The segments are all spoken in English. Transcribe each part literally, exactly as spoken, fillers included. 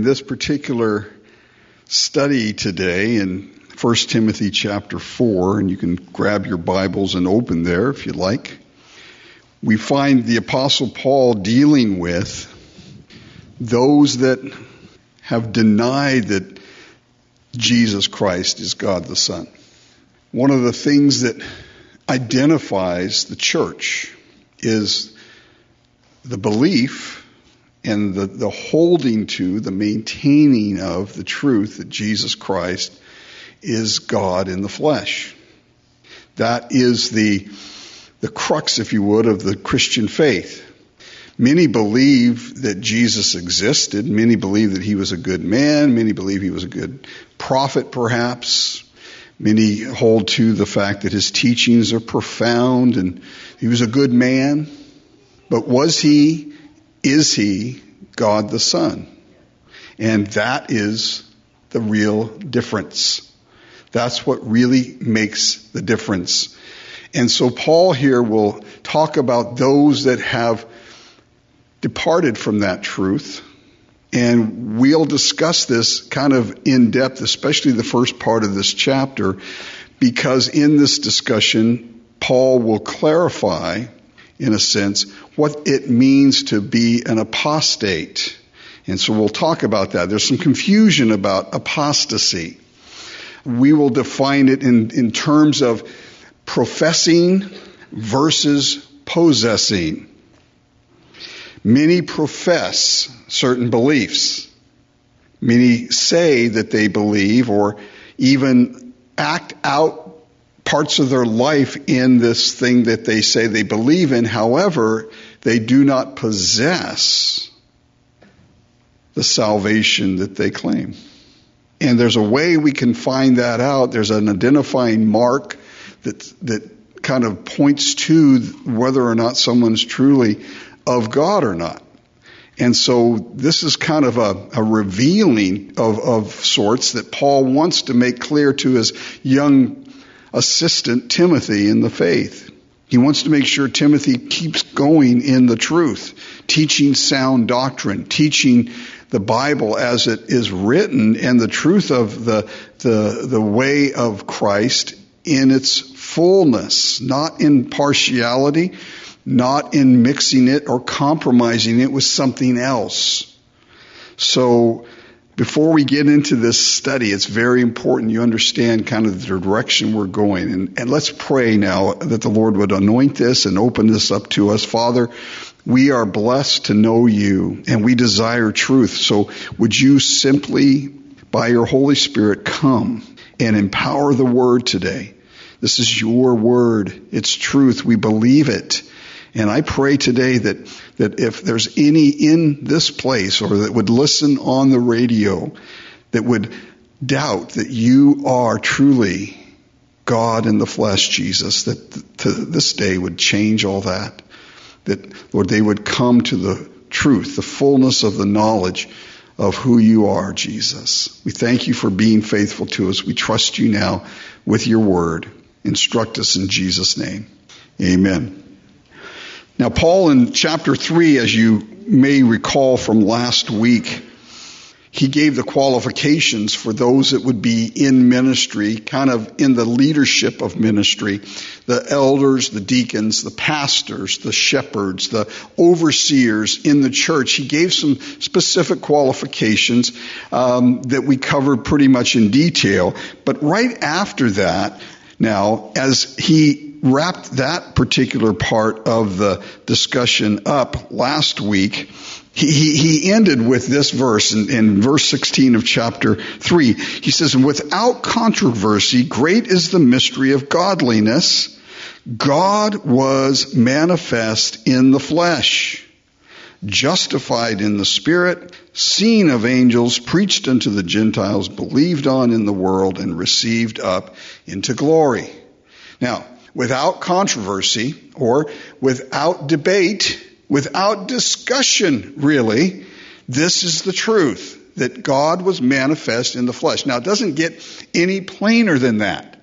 this particular study today in First Timothy chapter four, and you can grab your Bibles and open there if you like. We find the Apostle Paul dealing with those that have denied that Jesus Christ is God the Son. One of the things that identifies the church is the belief and the, the holding to, the maintaining of the truth that Jesus Christ is God in the flesh. That is the, the crux, if you would, of the Christian faith. Many believe that Jesus existed. Many believe that he was a good man. Many believe he was a good prophet, perhaps. Many hold to the fact that his teachings are profound and he was a good man. But was he, is he God the Son? And that is the real difference. That's what really makes the difference. And so Paul here will talk about those that have departed from that truth. And we'll discuss this kind of in depth, especially the first part of this chapter, because in this discussion, Paul will clarify, in a sense, what it means to be an apostate. And so we'll talk about that. There's some confusion about apostasy. We will define it in, in terms of professing versus possessing. Many profess certain beliefs. Many say that they believe or even act out parts of their life in this thing that they say they believe in. However, they do not possess the salvation that they claim. And there's a way we can find that out. There's an identifying mark that that kind of points to whether or not someone's truly of God or not. And so this is kind of a, a revealing of, of sorts that Paul wants to make clear to his young assistant Timothy in the faith. He wants to make sure Timothy keeps going in the truth, teaching sound doctrine, teaching the Bible as it is written and the truth of the, the, the way of Christ in its fullness, not in partiality, not in mixing it or compromising it with something else. So before we get into this study, it's very important you understand kind of the direction we're going. And, and let's pray now that the Lord would anoint this and open this up to us. Father, we are blessed to know you and we desire truth. So would you simply, by your Holy Spirit, come and empower the word today. This is your word. It's truth. We believe it. And I pray today that, that if there's any in this place or that would listen on the radio that would doubt that you are truly God in the flesh, Jesus, that to this day would change all that. That, Lord, they would come to the truth, the fullness of the knowledge of who you are, Jesus. We thank you for being faithful to us. We trust you now with your word. Instruct us in Jesus' name. Amen. Now, Paul in chapter three, as you may recall from last week, he gave the qualifications for those that would be in ministry, kind of in the leadership of ministry, the elders, the deacons, the pastors, the shepherds, the overseers in the church. He gave some specific qualifications um, that we covered pretty much in detail. But right after that, now, as he wrapped that particular part of the discussion up last week, he, he, he ended with this verse in, in verse sixteen of chapter three. He says, "And without controversy, great is the mystery of godliness. God was manifest in the flesh, justified in the Spirit, seen of angels, preached unto the Gentiles, believed on in the world, and received up into glory." Now, without controversy or without debate, without discussion, really, this is the truth, that God was manifest in the flesh. Now, it doesn't get any plainer than that.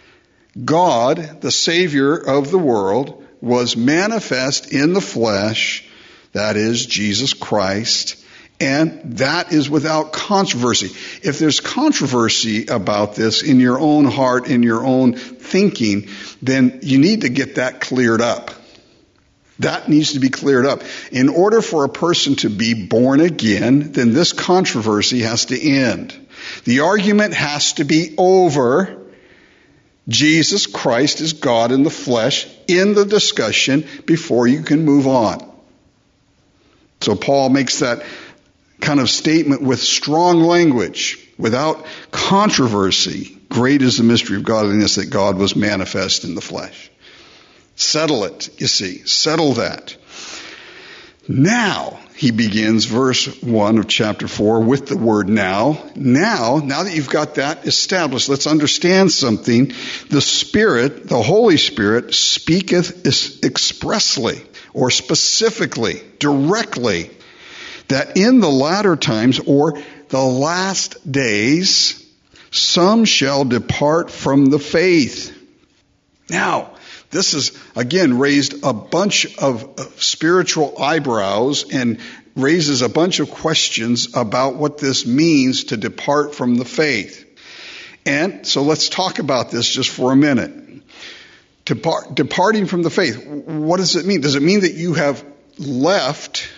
God, the Savior of the world, was manifest in the flesh, that is, Jesus Christ, And that is without controversy. If there's controversy about this in your own heart, in your own thinking, then you need to get that cleared up. That needs to be cleared up. In order for a person to be born again, then this controversy has to end. The argument has to be over. Jesus Christ is God in the flesh in the discussion before you can move on. So Paul makes that kind of statement with strong language, without controversy. Great is the mystery of godliness, that God was manifest in the flesh. Settle it, you see. Settle that. Now, he begins verse one of chapter four with the word now. Now, now that you've got that established, let's understand something. The Spirit, the Holy Spirit, speaketh expressly or specifically, directly, that in the latter times, or the last days, some shall depart from the faith. Now, this has, again, raised a bunch of, of spiritual eyebrows and raises a bunch of questions about what this means to depart from the faith. And so let's talk about this just for a minute. Depart, departing from the faith, what does it mean? Does it mean that you have left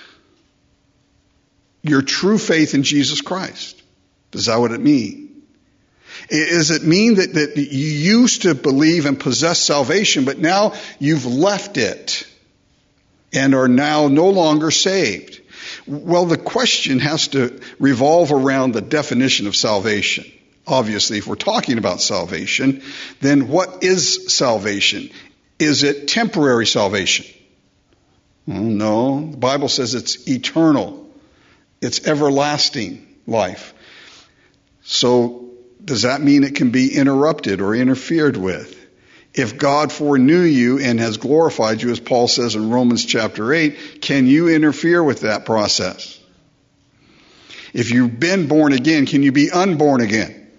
your true faith in Jesus Christ? Is that what it means? Does it mean that, that you used to believe and possess salvation, but now you've left it and are now no longer saved? Well, the question has to revolve around the definition of salvation. Obviously, if we're talking about salvation, then what is salvation? Is it temporary salvation? Well, no. The Bible says it's eternal. It's everlasting life. So, does that mean it can be interrupted or interfered with? If God foreknew you and has glorified you, as Paul says in Romans chapter eight, can you interfere with that process? If you've been born again, can you be unborn again?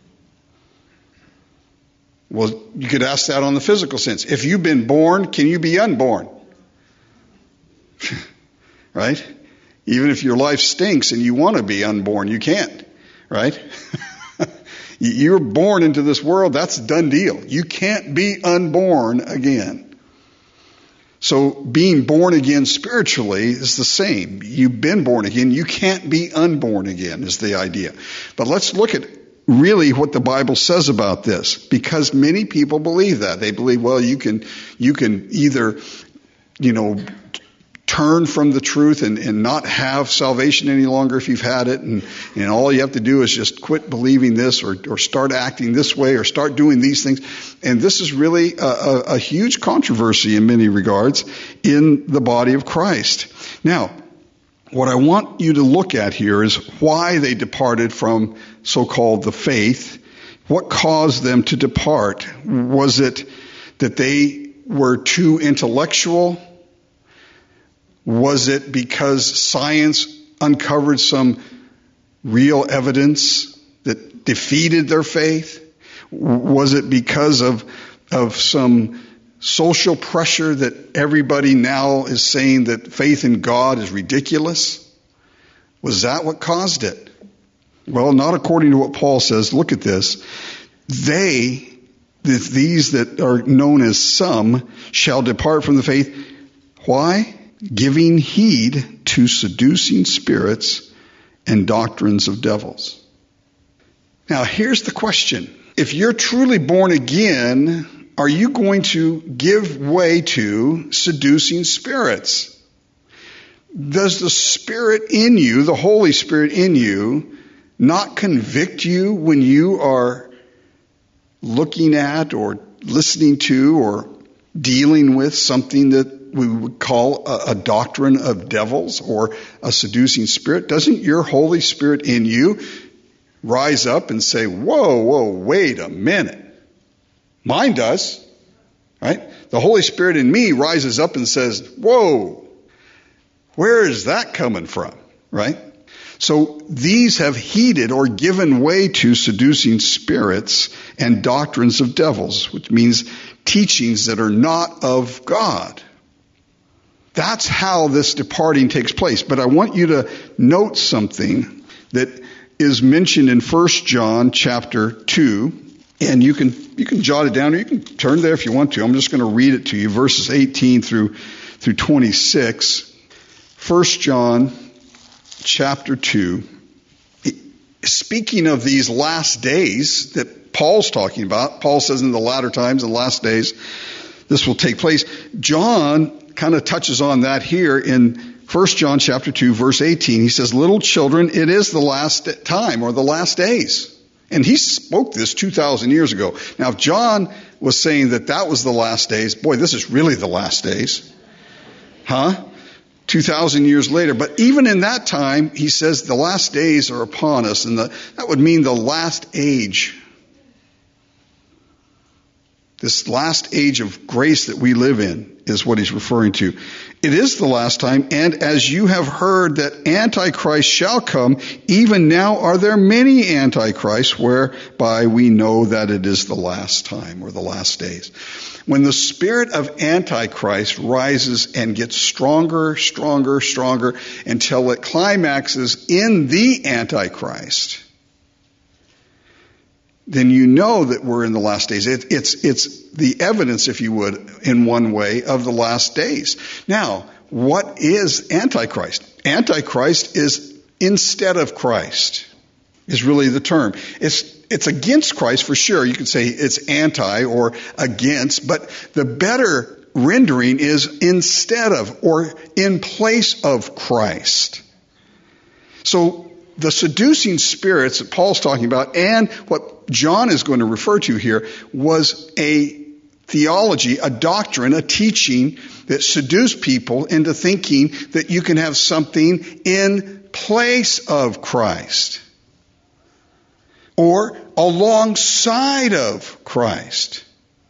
Well, you could ask that on the physical sense. If you've been born, can you be unborn? Right? Even if your life stinks and you want to be unborn, you can't. Right? You're born into this world, that's a done deal. You can't be unborn again. So being born again spiritually is the same. You've been born again. You can't be unborn again is the idea. But let's look at really what the Bible says about this, because many people believe that. They believe, well, you can, you can either, you know, turn from the truth and, and not have salvation any longer if you've had it, and, and all you have to do is just quit believing this, or, or start acting this way, or start doing these things. And this is really a, a, a huge controversy in many regards in the body of Christ. Now, what I want you to look at here is why they departed from so-called the faith. What caused them to depart? Was it that they were too intellectual? Was it because science uncovered some real evidence that defeated their faith? Was it because of, of some social pressure that everybody now is saying that faith in God is ridiculous? Was that what caused it? Well, not according to what Paul says. Look at this. They, these that are known as some, shall depart from the faith. Why? Giving heed to seducing spirits and doctrines of devils. Now, here's the question. If you're truly born again, are you going to give way to seducing spirits? Does the Spirit in you, the Holy Spirit in you, not convict you when you are looking at or listening to or dealing with something that we would call a, a doctrine of devils or a seducing spirit? Doesn't your Holy Spirit in you rise up and say, whoa, whoa, wait a minute? Mine does, right? The Holy Spirit in me rises up and says, whoa, where is that coming from, right? So these have heeded or given way to seducing spirits and doctrines of devils, which means teachings that are not of God. That's how this departing takes place. But I want you to note something that is mentioned in First John chapter two. And you can you can jot it down, or you can turn there if you want to. I'm just going to read it to you, verses eighteen through through twenty-six. First John chapter two. Speaking of these last days that Paul's talking about, Paul says in the latter times and last days, this will take place. John kind of touches on that here in First John chapter two, verse eighteen. He says, little children, it is the last time, or the last days. And he spoke this two thousand years ago. Now, if John was saying that that was the last days, boy, this is really the last days. Huh? two thousand years later. But even in that time, he says the last days are upon us. And the, that would mean the last age. This last age of grace that we live in is what he's referring to. It is the last time, and as you have heard that Antichrist shall come, even now are there many Antichrists, whereby we know that it is the last time, or the last days. When the spirit of Antichrist rises and gets stronger, stronger, stronger, until it climaxes in the Antichrist, then you know that we're in the last days. It, it's, it's the evidence, if you would, in one way, of the last days. Now, what is Antichrist? Antichrist is instead of Christ, is really the term. It's, it's against Christ for sure. You could say it's anti or against, but the better rendering is instead of or in place of Christ. So, the seducing spirits that Paul's talking about, and what John is going to refer to here, was a theology, a doctrine, a teaching that seduced people into thinking that you can have something in place of Christ or alongside of Christ.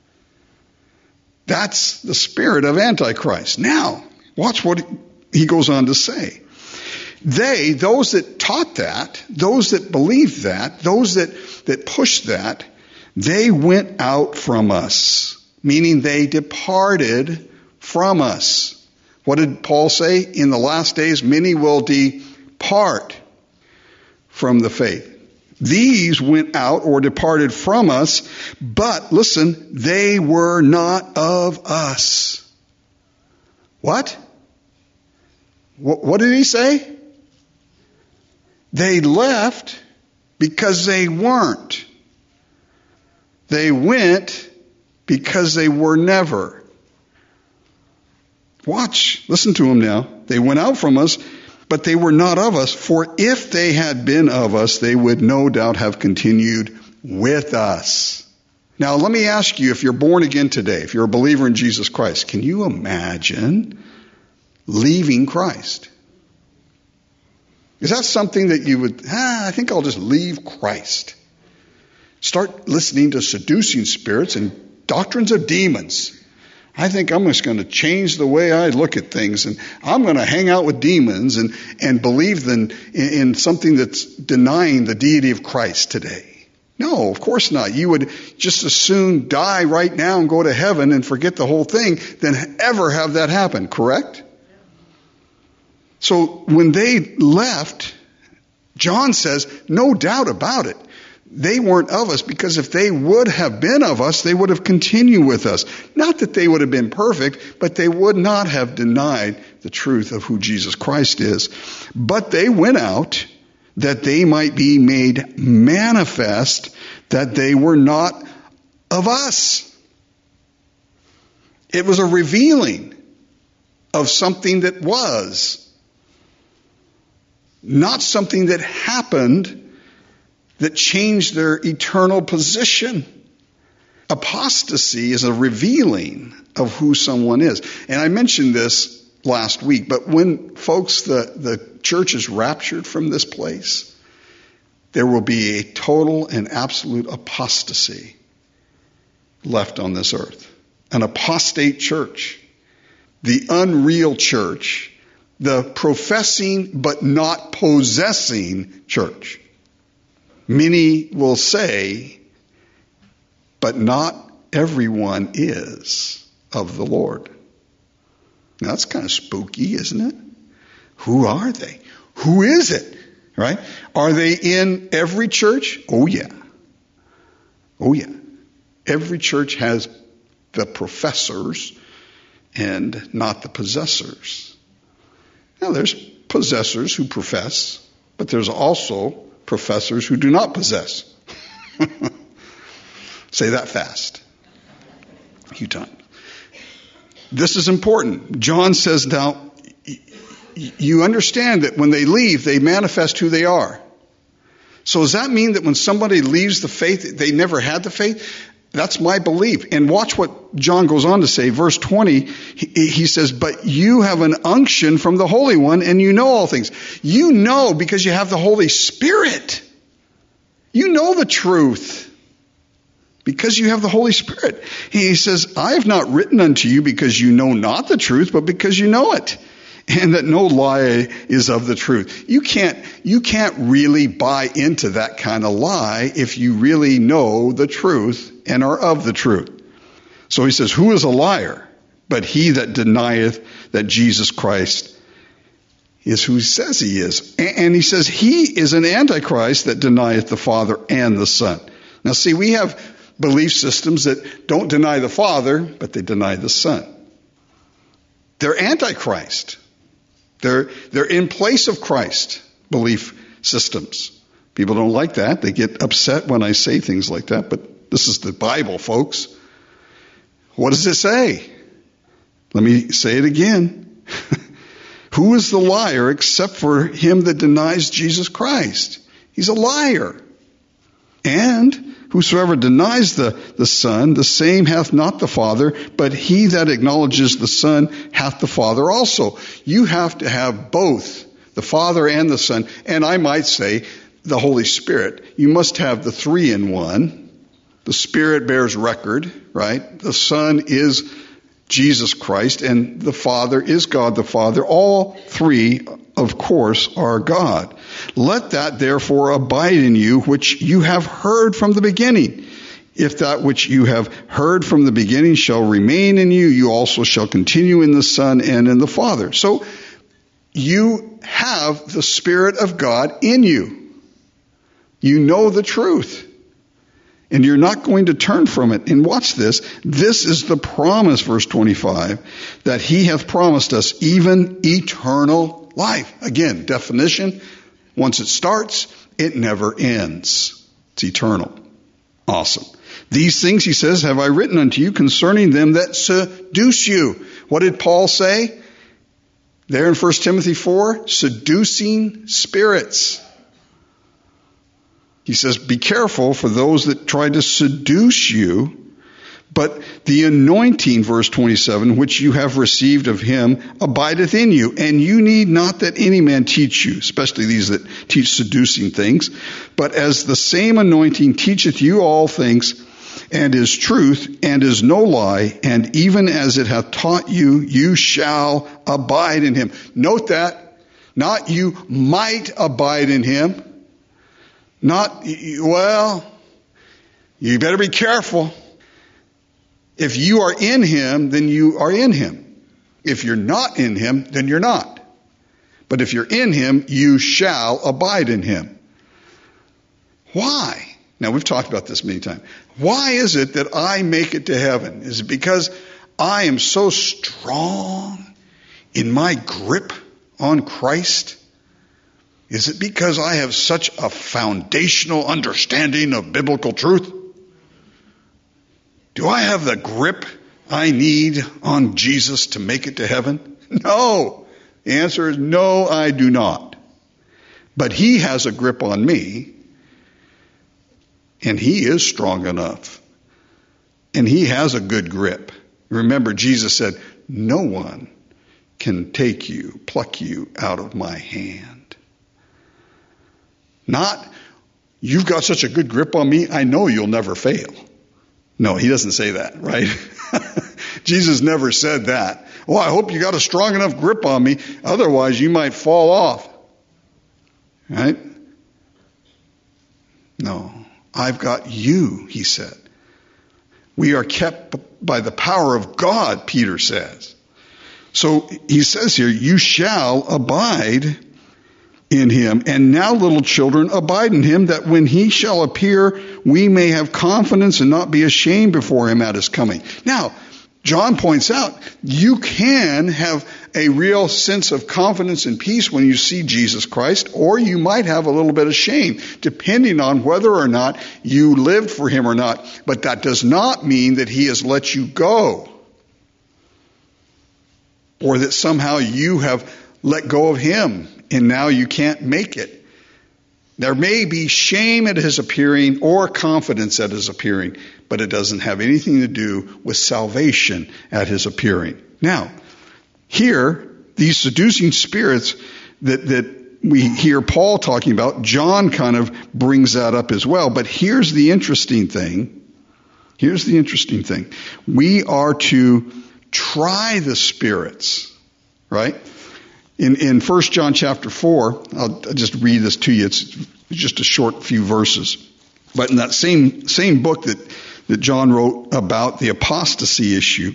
That's the spirit of Antichrist. Now, watch what he goes on to say. They, those that taught that, those that believed that, those that, that pushed that, they went out from us, meaning they departed from us. What did Paul say? In the last days, many will depart from the faith. These went out or departed from us, but listen, they were not of us. What? What, what did he say? They left because they weren't. They went because they were never. Watch. Listen to them now. They went out from us, but they were not of us. For if they had been of us, they would no doubt have continued with us. Now, let me ask you, if you're born again today, if you're a believer in Jesus Christ, can you imagine leaving Christ? Is that something that you would, ah, I think I'll just leave Christ? Start listening to seducing spirits and doctrines of demons. I think I'm just going to change the way I look at things, and I'm going to hang out with demons and, and believe in, in something that's denying the deity of Christ today. No, of course not. You would just as soon die right now and go to heaven and forget the whole thing than ever have that happen, correct? So when they left, John says, no doubt about it, they weren't of us, because if they would have been of us, they would have continued with us. Not that they would have been perfect, but they would not have denied the truth of who Jesus Christ is. But they went out that they might be made manifest that they were not of us. It was a revealing of something that was. Not something that happened that changed their eternal position. Apostasy is a revealing of who someone is. And I mentioned this last week, but when folks, the, the church is raptured from this place, there will be a total and absolute apostasy left on this earth. An apostate church. The unreal church. The professing but not possessing church. Many will say, but not everyone is of the Lord. Now, that's kind of spooky, isn't it? Who are they? Who is it? Right? Are they in every church? Oh, yeah. Oh, yeah. Every church has the professors and not the possessors. Now, there's possessors who profess, but there's also professors who do not possess. Say that fast. A few times. This is important. John says, now, you understand that when they leave, they manifest who they are. So does that mean that when somebody leaves the faith, they never had the faith? That's my belief. And watch what John goes on to say. Verse twenty, he, he says, but you have an unction from the Holy One, and you know all things. You know because you have the Holy Spirit. You know the truth because you have the Holy Spirit. He says, I have not written unto you because you know not the truth, but because you know it. And that no lie is of the truth. You can't, you can't really buy into that kind of lie if you really know the truth and are of the truth. So he says, who is a liar? But he that denieth that Jesus Christ is who he says he is. And he says he is an antichrist that denieth the Father and the Son. Now see, we have belief systems that don't deny the Father, but they deny the Son. They're antichrist. They're, they're in place of Christ belief systems. People don't like that. They get upset when I say things like that, but this is the Bible, folks. What does it say? Let me say it again. Who is the liar except for him that denies Jesus Christ? He's a liar. And whosoever denies the, the Son, the same hath not the Father, but he that acknowledges the Son hath the Father also. You have to have both, the Father and the Son, and I might say the Holy Spirit. You must have the three in one. The Spirit bears record, right? The Son is Jesus Christ, and the Father is God the Father. All three, of course, are God. Let that therefore abide in you, which you have heard from the beginning. If that which you have heard from the beginning shall remain in you, you also shall continue in the Son and in the Father. So you have the Spirit of God in you. You know the truth. And you're not going to turn from it. And watch this. This is the promise, verse twenty-five, that he hath promised us, even eternal life. Again, definition. Once it starts, it never ends. It's eternal. Awesome. These things, he says, have I written unto you concerning them that seduce you. What did Paul say? There in First Timothy four, seducing spirits. He says, be careful for those that try to seduce you, but the anointing, verse twenty-seven, which you have received of him, abideth in you, and you need not that any man teach you, especially these that teach seducing things, but as the same anointing teacheth you all things, and is truth, and is no lie, and even as it hath taught you, you shall abide in him. Note that, not you might abide in him. Not, well, you better be careful. If you are in him, then you are in him. If you're not in him, then you're not. But if you're in him, you shall abide in him. Why? Now, we've talked about this many times. Why is it that I make it to heaven? Is it because I am so strong in my grip on Christ? Is it because I have such a foundational understanding of biblical truth? Do I have the grip I need on Jesus to make it to heaven? No. The answer is no, I do not. But he has a grip on me, and he is strong enough. And he has a good grip. Remember, Jesus said, no one can take you, pluck you out of my hand. Not, you've got such a good grip on me, I know you'll never fail. No, he doesn't say that, right? Jesus never said that. Well, I hope you got a strong enough grip on me, otherwise you might fall off. Right? No, I've got you, he said. We are kept by the power of God, Peter says. So he says here, you shall abide in him. And now, little children, abide in him, that when he shall appear, we may have confidence and not be ashamed before him at his coming. Now, John points out, you can have a real sense of confidence and peace when you see Jesus Christ, or you might have a little bit of shame, depending on whether or not you lived for him or not. But that does not mean that he has let you go, or that somehow you have let go of him and now you can't make it. There may be shame at his appearing or confidence at his appearing, but it doesn't have anything to do with salvation at his appearing. Now, here, these seducing spirits that, that we hear Paul talking about, John kind of brings that up as well. But here's the interesting thing. Here's the interesting thing. We are to try the spirits, right? In in First John chapter four, I'll just read this to you. It's just a short few verses. But in that same same book that, that John wrote about the apostasy issue,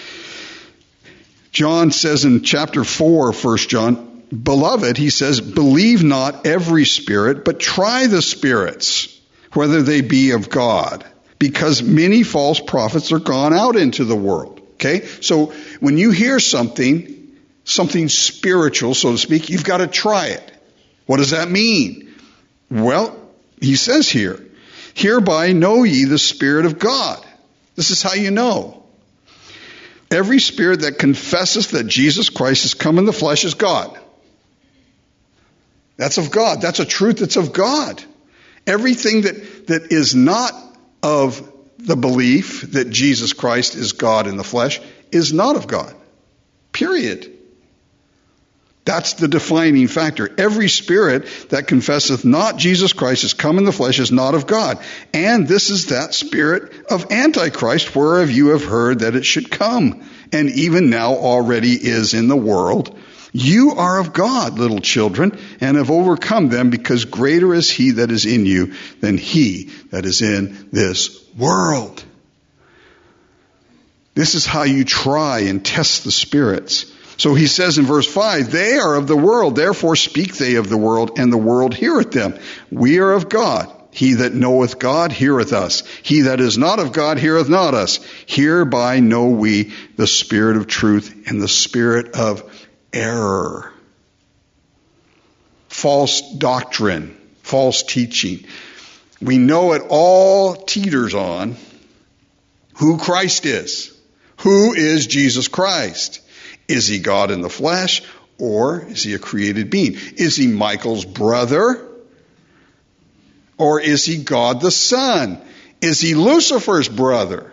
John says in chapter four of First John, beloved, he says, believe not every spirit, but try the spirits, whether they be of God, because many false prophets are gone out into the world. Okay? So when you hear something, something spiritual, so to speak, you've got to try it. What does that mean? Well, he says here, hereby know ye the Spirit of God. This is how you know. Every spirit that confesseth that Jesus Christ has come in the flesh is God. That's of God. That's a truth that's of God. Everything that, that is not of the belief that Jesus Christ is God in the flesh is not of God. Period. That's the defining factor. Every spirit that confesseth not Jesus Christ has come in the flesh is not of God. And this is that spirit of Antichrist, whereof you have heard that it should come, and even now already is in the world. You are of God, little children, and have overcome them, because greater is he that is in you than he that is in this world. This is how you try and test the spirits. So he says in verse five, they are of the world, therefore speak they of the world, and the world heareth them. We are of God. He that knoweth God heareth us. He that is not of God heareth not us. Hereby know we the spirit of truth and the spirit of error. False doctrine, false teaching. We know it all teeters on who Christ is. Who is Jesus Christ? Is he God in the flesh, or is he a created being? Is he Michael's brother, or is he God the Son? Is he Lucifer's brother,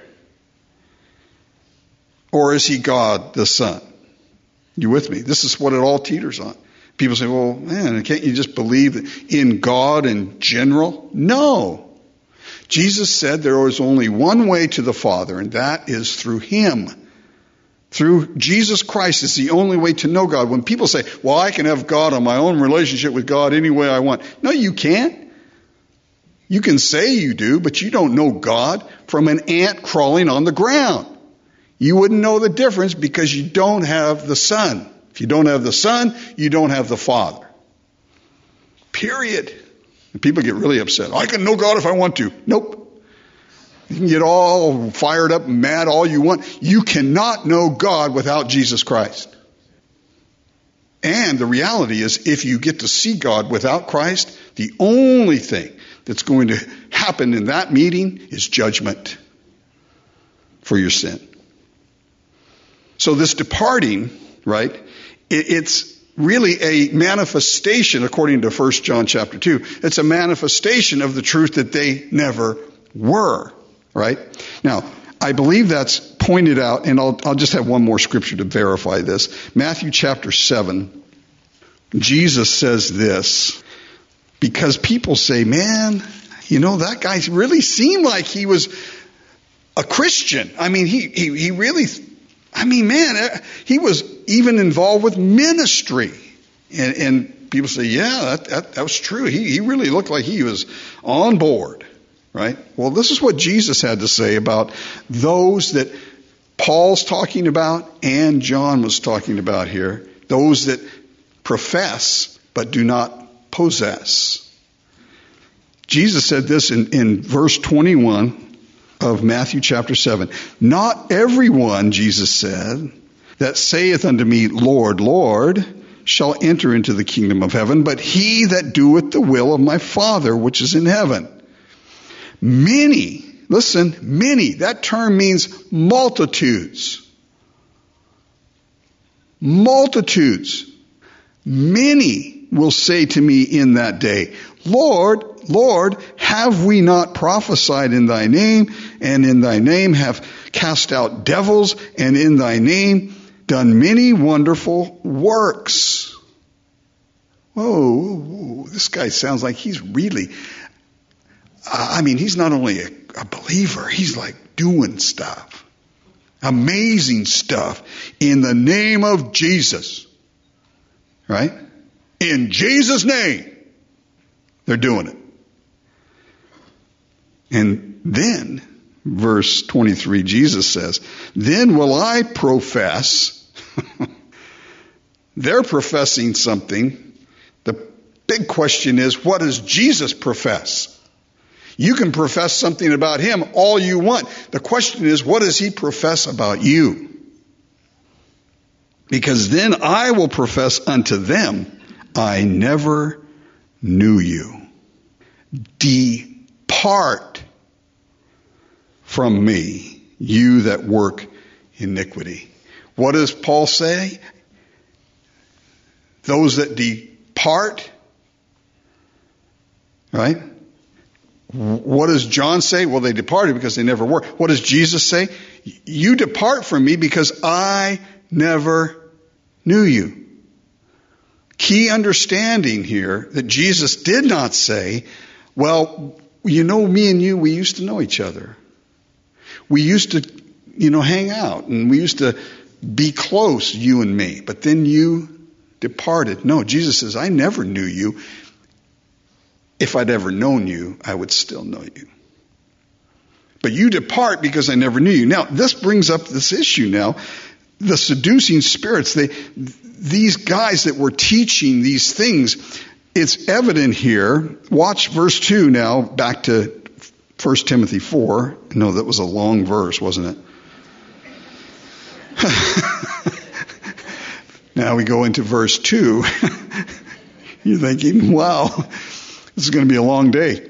or is he God the Son? You with me? This is what it all teeters on. People say, well, man, can't you just believe in God in general? No. Jesus said there was only one way to the Father, and that is through him. Through Jesus Christ is the only way to know God. When people say, well, I can have God on my own relationship with God any way I want. No, you can't. You can say you do, but you don't know God from an ant crawling on the ground. You wouldn't know the difference because you don't have the Son. If you don't have the Son, you don't have the Father. Period. And people get really upset. I can know God if I want to. Nope. You can get all fired up and mad all you want. You cannot know God without Jesus Christ. And the reality is, if you get to see God without Christ, the only thing that's going to happen in that meeting is judgment for your sin. So this departing, right, it's really a manifestation, according to First John chapter two. It's a manifestation of the truth that they never were. Right? Now, I believe that's pointed out, and I'll, I'll just have one more scripture to verify this. Matthew chapter seven, Jesus says this, because people say, man, you know, that guy really seemed like he was a Christian. I mean, he, he, he really, I mean, man, he was even involved with ministry. And, and people say, yeah, that, that, that was true. He, he really looked like he was on board. Right? Well, this is what Jesus had to say about those that Paul's talking about and John was talking about here, those that profess but do not possess. Jesus said this in, in verse twenty-one of Matthew chapter seven. Not everyone, Jesus said, that saith unto me, Lord, Lord, shall enter into the kingdom of heaven, but he that doeth the will of my Father which is in heaven. Many, listen, many, that term means multitudes. Multitudes. Many will say to me in that day, Lord, Lord, have we not prophesied in thy name, and in thy name have cast out devils, and in thy name done many wonderful works? Whoa, this guy sounds like he's really, I mean, he's not only a, a believer, he's like doing stuff. Amazing stuff in the name of Jesus. Right? In Jesus' name. They're doing it. And then, verse twenty-three, Jesus says, then will I profess. They're professing something. The big question is, what does Jesus profess? You can profess something about him all you want. The question is, what does he profess about you? Because then I will profess unto them, I never knew you. Depart from me, you that work iniquity. What does Paul say? Those that depart, right? What does John say? Well, they departed because they never were. What does Jesus say? You depart from me because I never knew you. Key understanding here that Jesus did not say, well, you know, me and you, we used to know each other. We used to, you know, hang out and we used to be close, you and me. But then you departed. No, Jesus says, I never knew you. If I'd ever known you, I would still know you. But you depart because I never knew you. Now, this brings up this issue now. The seducing spirits, they, these guys that were teaching these things, it's evident here. Watch verse two now, back to First Timothy four. No, that was a long verse, wasn't it? Now we go into verse two. You're thinking, wow, this is going to be a long day.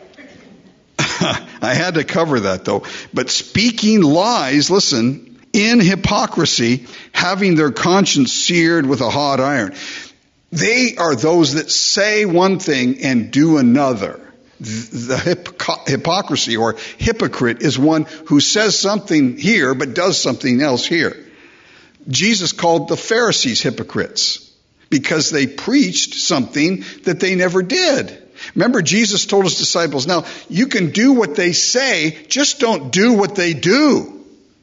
I had to cover that though. But speaking lies, listen, in hypocrisy, having their conscience seared with a hot iron. They are those that say one thing and do another. The hypoc- hypocrisy or hypocrite is one who says something here but does something else here. Jesus called the Pharisees hypocrites because they preached something that they never did. Remember, Jesus told his disciples, now, you can do what they say, just don't do what they do.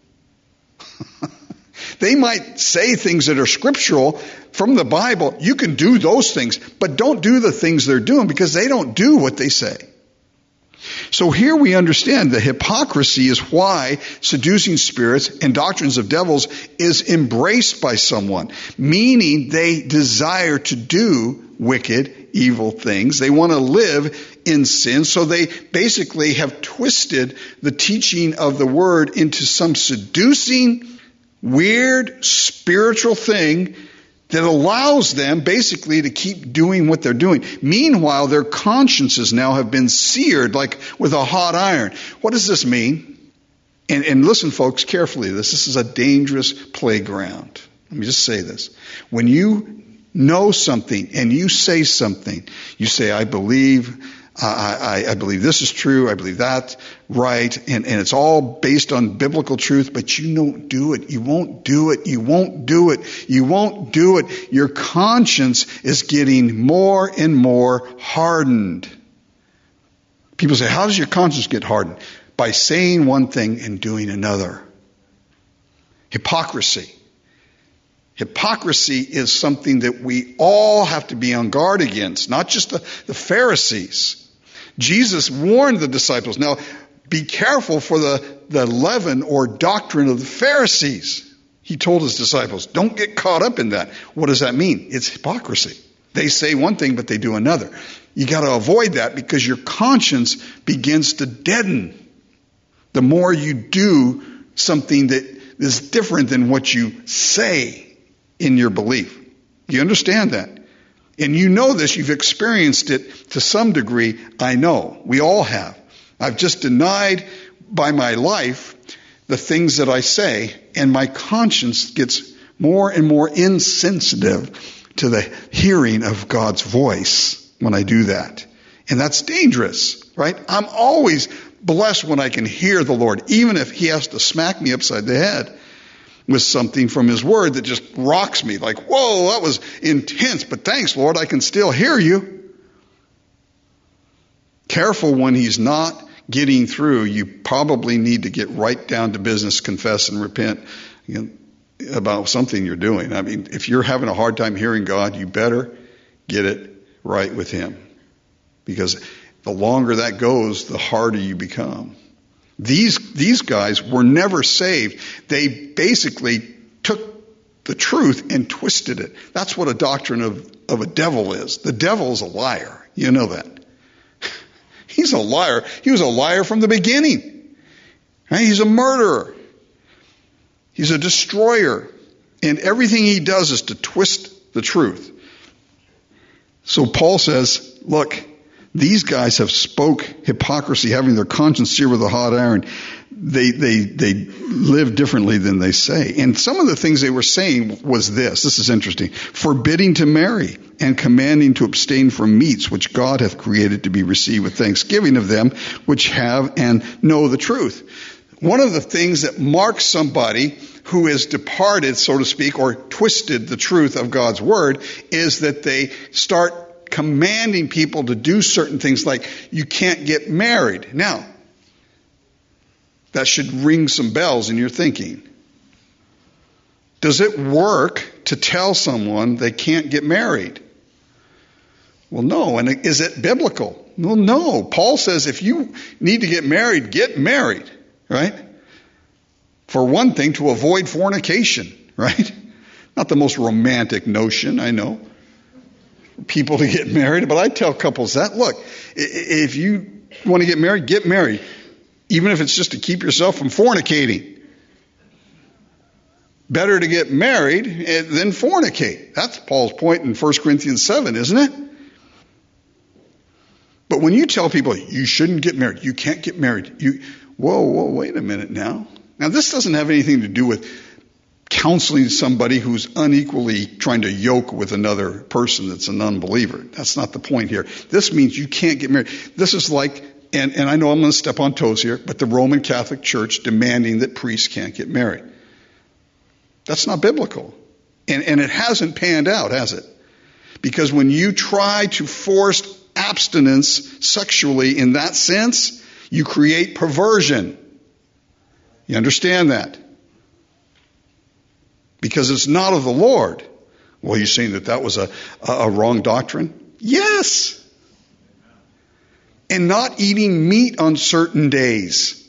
They might say things that are scriptural from the Bible. You can do those things, but don't do the things they're doing because they don't do what they say. So here we understand the hypocrisy is why seducing spirits and doctrines of devils is embraced by someone, meaning they desire to do wicked, evil things. They want to live in sin, so they basically have twisted the teaching of the word into some seducing, weird, spiritual thing that allows them basically to keep doing what they're doing. Meanwhile, their consciences now have been seared like with a hot iron. What does this mean? And, and listen, folks, carefully. This, this is a dangerous playground. Let me just say this. When you know something and you say something, you say, I believe, I, I, I believe this is true, I believe that, right, and, and it's all based on biblical truth, but you don't do it. You won't do it. You won't do it. You won't do it. Your conscience is getting more and more hardened. People say, how does your conscience get hardened? By saying one thing and doing another. Hypocrisy. Hypocrisy is something that we all have to be on guard against, not just the, the Pharisees. Jesus warned the disciples. Now, Be careful for the, the leaven or doctrine of the Pharisees. He told his disciples, don't get caught up in that. What does that mean? It's hypocrisy. They say one thing, but they do another. You got to avoid that because your conscience begins to deaden the more you do something that is different than what you say in your belief. You understand that? And you know this. You've experienced it to some degree. I know. We all have. I've just denied by my life the things that I say, and my conscience gets more and more insensitive to the hearing of God's voice when I do that. And that's dangerous, right? I'm always blessed when I can hear the Lord, even if he has to smack me upside the head with something from his word that just rocks me. Like, whoa, that was intense, but thanks, Lord, I can still hear you. Careful when he's not getting through. You probably need to get right down to business, confess and repent you know, about something you're doing. I mean, if you're having a hard time hearing God, you better get it right with him. Because the longer that goes, the harder you become. These, these guys were never saved. They basically took the truth and twisted it. That's what a doctrine of, of a devil is. The devil is a liar. You know that. He's a liar. He was a liar from the beginning. Right? He's a murderer. He's a destroyer. And everything he does is to twist the truth. So Paul says, look, these guys have spoke hypocrisy, having their conscience seared with a hot iron. They, they, they live differently than they say. And some of the things they were saying was this. This is interesting. Forbidding to marry and commanding to abstain from meats which God hath created to be received with thanksgiving of them which have and know the truth. One of the things that marks somebody who has departed, so to speak, or twisted the truth of God's word is that they start commanding people to do certain things like you can't get married. Now, that should ring some bells in your thinking. Does it work to tell someone they can't get married? Well, no. And is it biblical? Well, no. Paul says if you need to get married, get married, right? For one thing, to avoid fornication, right? Not the most romantic notion, I know. People to get married, but I tell couples that, look, if you want to get married, get married. Even if it's just to keep yourself from fornicating. Better to get married than fornicate. That's Paul's point in First Corinthians seven, isn't it? But when you tell people, you shouldn't get married, you can't get married, you, whoa, whoa, wait a minute now. Now this doesn't have anything to do with counseling somebody who's unequally trying to yoke with another person that's an unbeliever. That's not the point here. This means you can't get married. This is like, and, and I know I'm going to step on toes here, but the Roman Catholic Church demanding that priests can't get married. That's not biblical. And, and it hasn't panned out, has it? Because when you try to force abstinence sexually in that sense, you create perversion. You understand that? Because it's not of the Lord. Well, you're saying that that was a, a, a wrong doctrine? Yes. And not eating meat on certain days.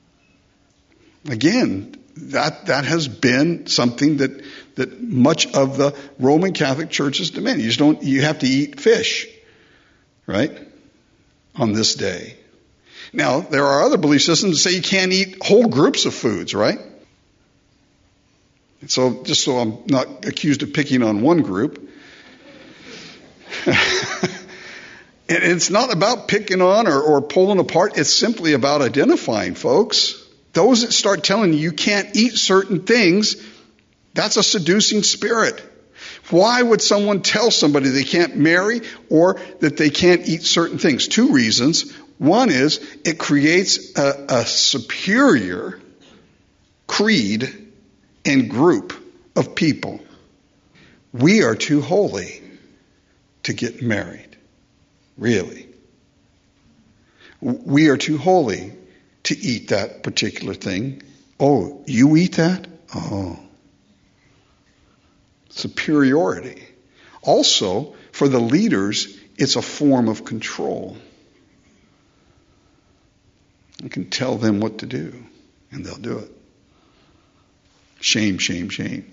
Again, that, that has been something that, that much of the Roman Catholic Church has demanded. You just don't, you have to eat fish, right? On this day. Now, there are other belief systems that say you can't eat whole groups of foods, right? So just so I'm not accused of picking on one group. And it's not about picking on or, or pulling apart. It's simply about identifying, folks. Those that start telling you you can't eat certain things, that's a seducing spirit. Why would someone tell somebody they can't marry or that they can't eat certain things? Two reasons. One is it creates a, a superior creed and group of people. We are too holy to get married. Really. We are too holy to eat that particular thing. Oh, you eat that? Oh. Superiority. Also, for the leaders, it's a form of control. I can tell them what to do, and they'll do it. Shame, shame, shame.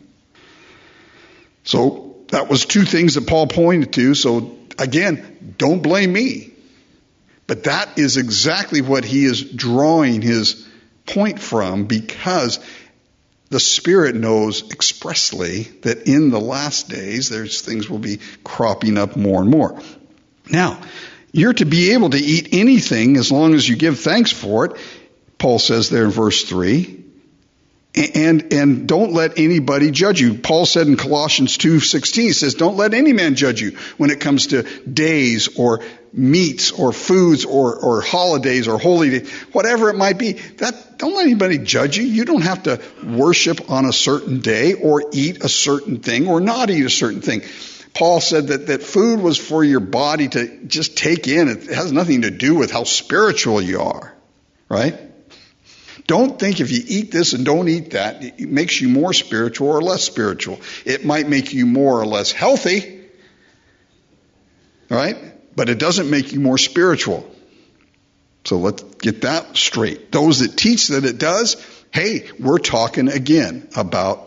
So that was two things that Paul pointed to. So again, don't blame me. But that is exactly what he is drawing his point from, because the Spirit knows expressly that in the last days, there's things will be cropping up more and more. Now, you're to be able to eat anything as long as you give thanks for it, Paul says there in verse three. And and don't let anybody judge you. Paul said in Colossians two sixteen, he says, don't let any man judge you when it comes to days or meats or foods or, or holidays or holy days, whatever it might be. That don't let anybody judge you. You don't have to worship on a certain day or eat a certain thing or not eat a certain thing. Paul said that, that food was for your body to just take in. It has nothing to do with how spiritual you are, right? Don't think if you eat this and don't eat that, it makes you more spiritual or less spiritual. It might make you more or less healthy, right? But it doesn't make you more spiritual. So let's get that straight. Those that teach that it does, hey, we're talking again about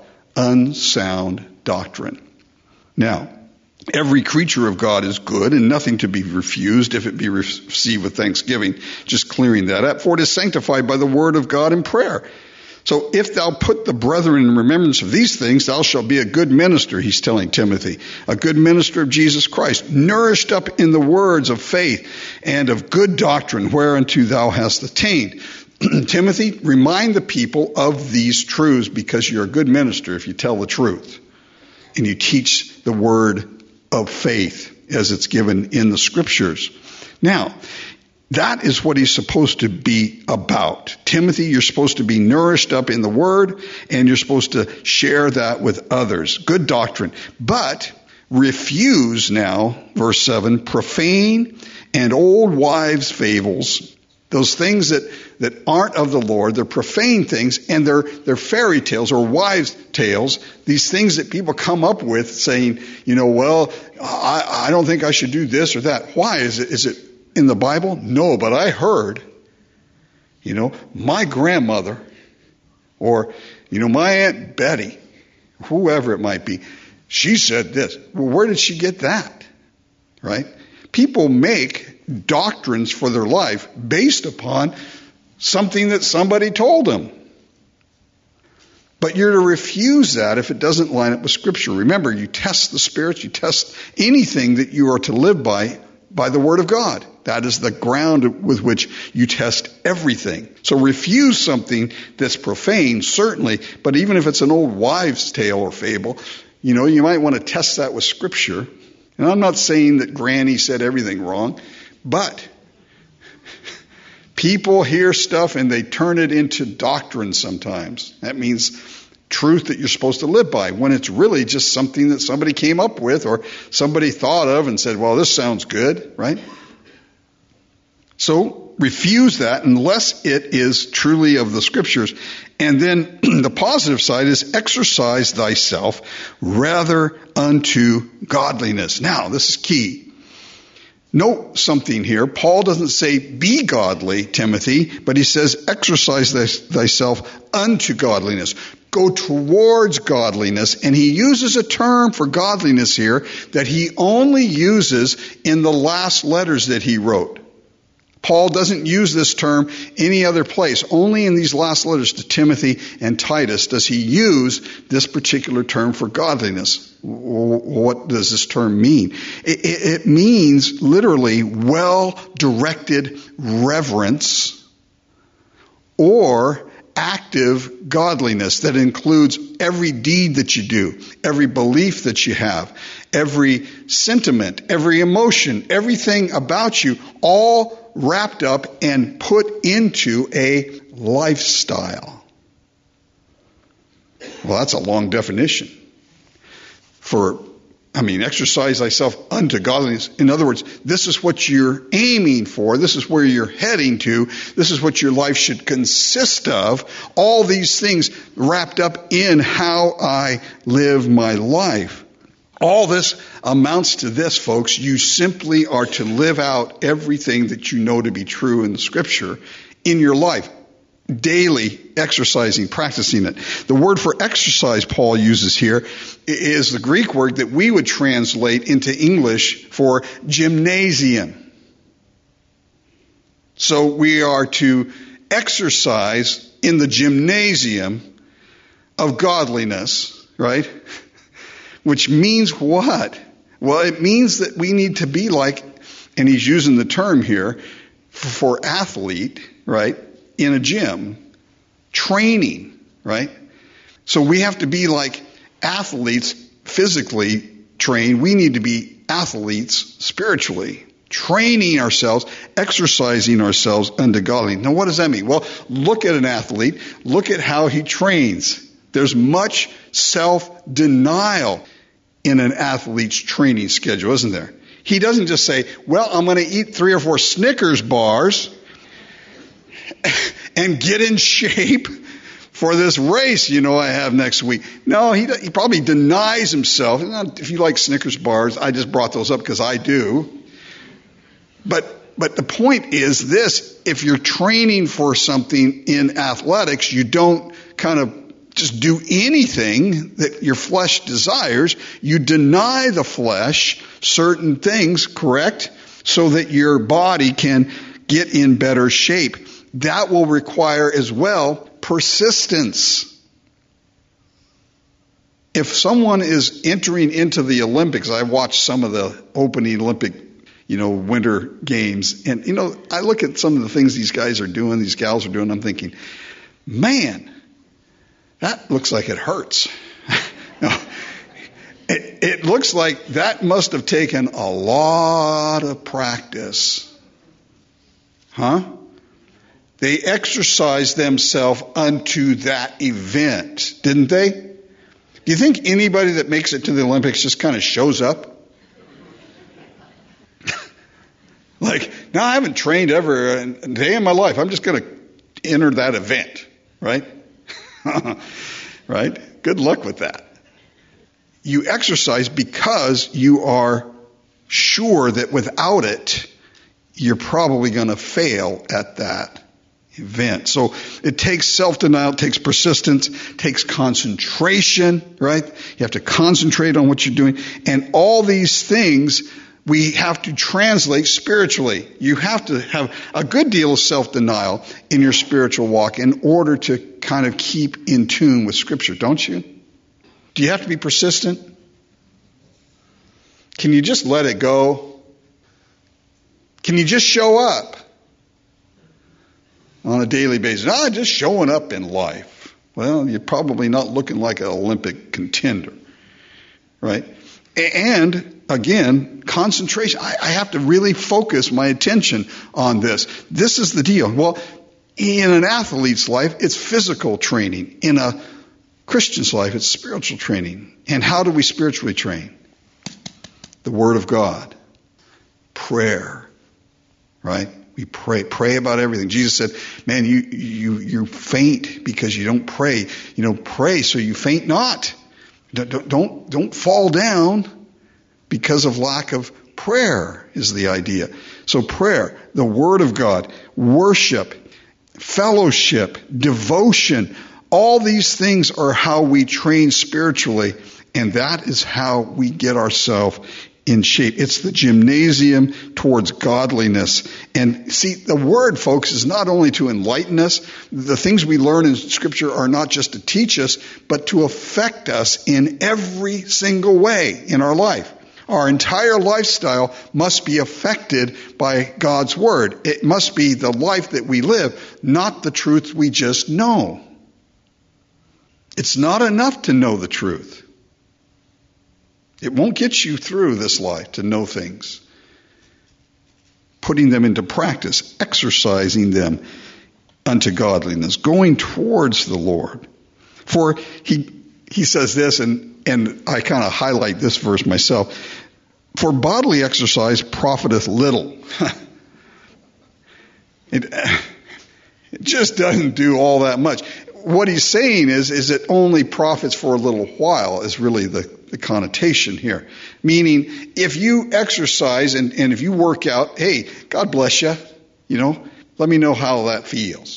unsound doctrine. Now, every creature of God is good and nothing to be refused if it be received with thanksgiving. Just clearing that up. For it is sanctified by the word of God and prayer. So if thou put the brethren in remembrance of these things, thou shalt be a good minister, he's telling Timothy. A good minister of Jesus Christ, nourished up in the words of faith and of good doctrine whereunto thou hast attained. Timothy, remind the people of these truths, because you're a good minister if you tell the truth. And you teach the word of faith as it's given in the scriptures. Now, that is what he's supposed to be about. Timothy, you're supposed to be nourished up in the word, and you're supposed to share that with others. Good doctrine. But refuse now, verse seven, profane and old wives' fables. Those things that, that aren't of the Lord, they're profane things, and they're, they're fairy tales or wives' tales, these things that people come up with saying, you know, well, I, I don't think I should do this or that. Why? Is it, is it in the Bible? No, but I heard, you know, my grandmother or, you know, my Aunt Betty, whoever it might be, she said this. Well, where did she get that? Right? People make doctrines for their life based upon something that somebody told them. But you're to refuse that if it doesn't line up with Scripture. Remember, you test the spirits, you test anything that you are to live by, by the Word of God. That is the ground with which you test everything. So refuse something that's profane, certainly, but even if it's an old wives' tale or fable, you know, you might want to test that with Scripture. And I'm not saying that Granny said everything wrong, but people hear stuff and they turn it into doctrine sometimes. That means truth that you're supposed to live by, when it's really just something that somebody came up with or somebody thought of and said, well, this sounds good, right? So refuse that unless it is truly of the Scriptures. And then the positive side is exercise thyself rather unto godliness. Now, this is key. Note something here. Paul doesn't say be godly, Timothy, but he says exercise thyself unto godliness. Go towards godliness. And he uses a term for godliness here that he only uses in the last letters that he wrote. Paul doesn't use this term any other place. Only in these last letters to Timothy and Titus does he use this particular term for godliness. What does this term mean? It, it means literally well-directed reverence or active godliness that includes every deed that you do, every belief that you have, every sentiment, every emotion, everything about you, all wrapped up and put into a lifestyle. Well, that's a long definition for, I mean, exercise thyself unto godliness. In other words, this is what you're aiming for. This is where you're heading to. This is what your life should consist of. All these things wrapped up in how I live my life. All this amounts to this, folks. You simply are to live out everything that you know to be true in the Scripture in your life. Daily exercising, practicing it. The word for exercise Paul uses here is the Greek word that we would translate into English for gymnasium. So we are to exercise in the gymnasium of godliness, right? Which means what? Well, it means that we need to be like, and he's using the term here for athlete, right? In a gym, training, right? So we have to be like athletes physically trained. We need to be athletes spiritually, training ourselves, exercising ourselves unto godliness. Now, what does that mean? Well, look at an athlete. Look at how he trains. There's much self-denial in an athlete's training schedule, isn't there? He doesn't just say, well, I'm going to eat three or four Snickers bars and get in shape for this race, you know, I have next week. No, he, he probably denies himself. If you like Snickers bars, I just brought those up because I do. But but the point is this: if you're training for something in athletics, you don't kind of just do anything that your flesh desires. You deny the flesh certain things, correct? So that your body can get in better shape. That will require as well persistence. If someone is entering into the Olympics, I watched some of the opening Olympic, you know, winter games, and, you know, I look at some of the things these guys are doing, these gals are doing, I'm thinking, man, that looks like it hurts. No, it, it looks like that must have taken a lot of practice. Huh? They exercised themselves unto that event, didn't they? Do you think anybody that makes it to the Olympics just kind of shows up? Like, no, I haven't trained ever a day in my life. I'm just going to enter that event, right? Right? Good luck with that. You exercise because you are sure that without it, you're probably going to fail at that event. So it takes self-denial, it takes persistence, it takes concentration, right? You have to concentrate on what you're doing. And all these things we have to translate spiritually. You have to have a good deal of self-denial in your spiritual walk in order to kind of keep in tune with Scripture, don't you? Do you have to be persistent? Can you just let it go? Can you just show up on a daily basis? Ah, just showing up in life. Well, you're probably not looking like an Olympic contender, right? And again, concentration. I, I have to really focus my attention on this. This is the deal. Well, in an athlete's life, it's physical training. In a Christian's life, it's spiritual training. And how do we spiritually train? The Word of God. Prayer. Right? We pray. Pray about everything. Jesus said, man, you, you, you faint because you don't pray. You know, pray so you faint not. Don't, don't, don't fall down because of lack of prayer is the idea. So prayer, the Word of God, worship, fellowship, devotion, all these things are how we train spiritually, and that is how we get ourselves in shape. It's the gymnasium towards godliness. And see, the Word, folks, is not only to enlighten us. The things we learn in Scripture are not just to teach us, but to affect us in every single way in our life. Our entire lifestyle must be affected by God's Word. It must be the life that we live, not the truth we just know. It's not enough to know the truth. It won't get you through this life to know things. Putting them into practice, exercising them unto godliness, going towards the Lord. For he he says this, and, and I kind of highlight this verse myself. For bodily exercise profiteth little. it, it just doesn't do all that much. What he's saying is, is it only profits for a little while is really the the connotation here. Meaning, if you exercise and, and if you work out, hey, God bless you, you know, let me know how that feels.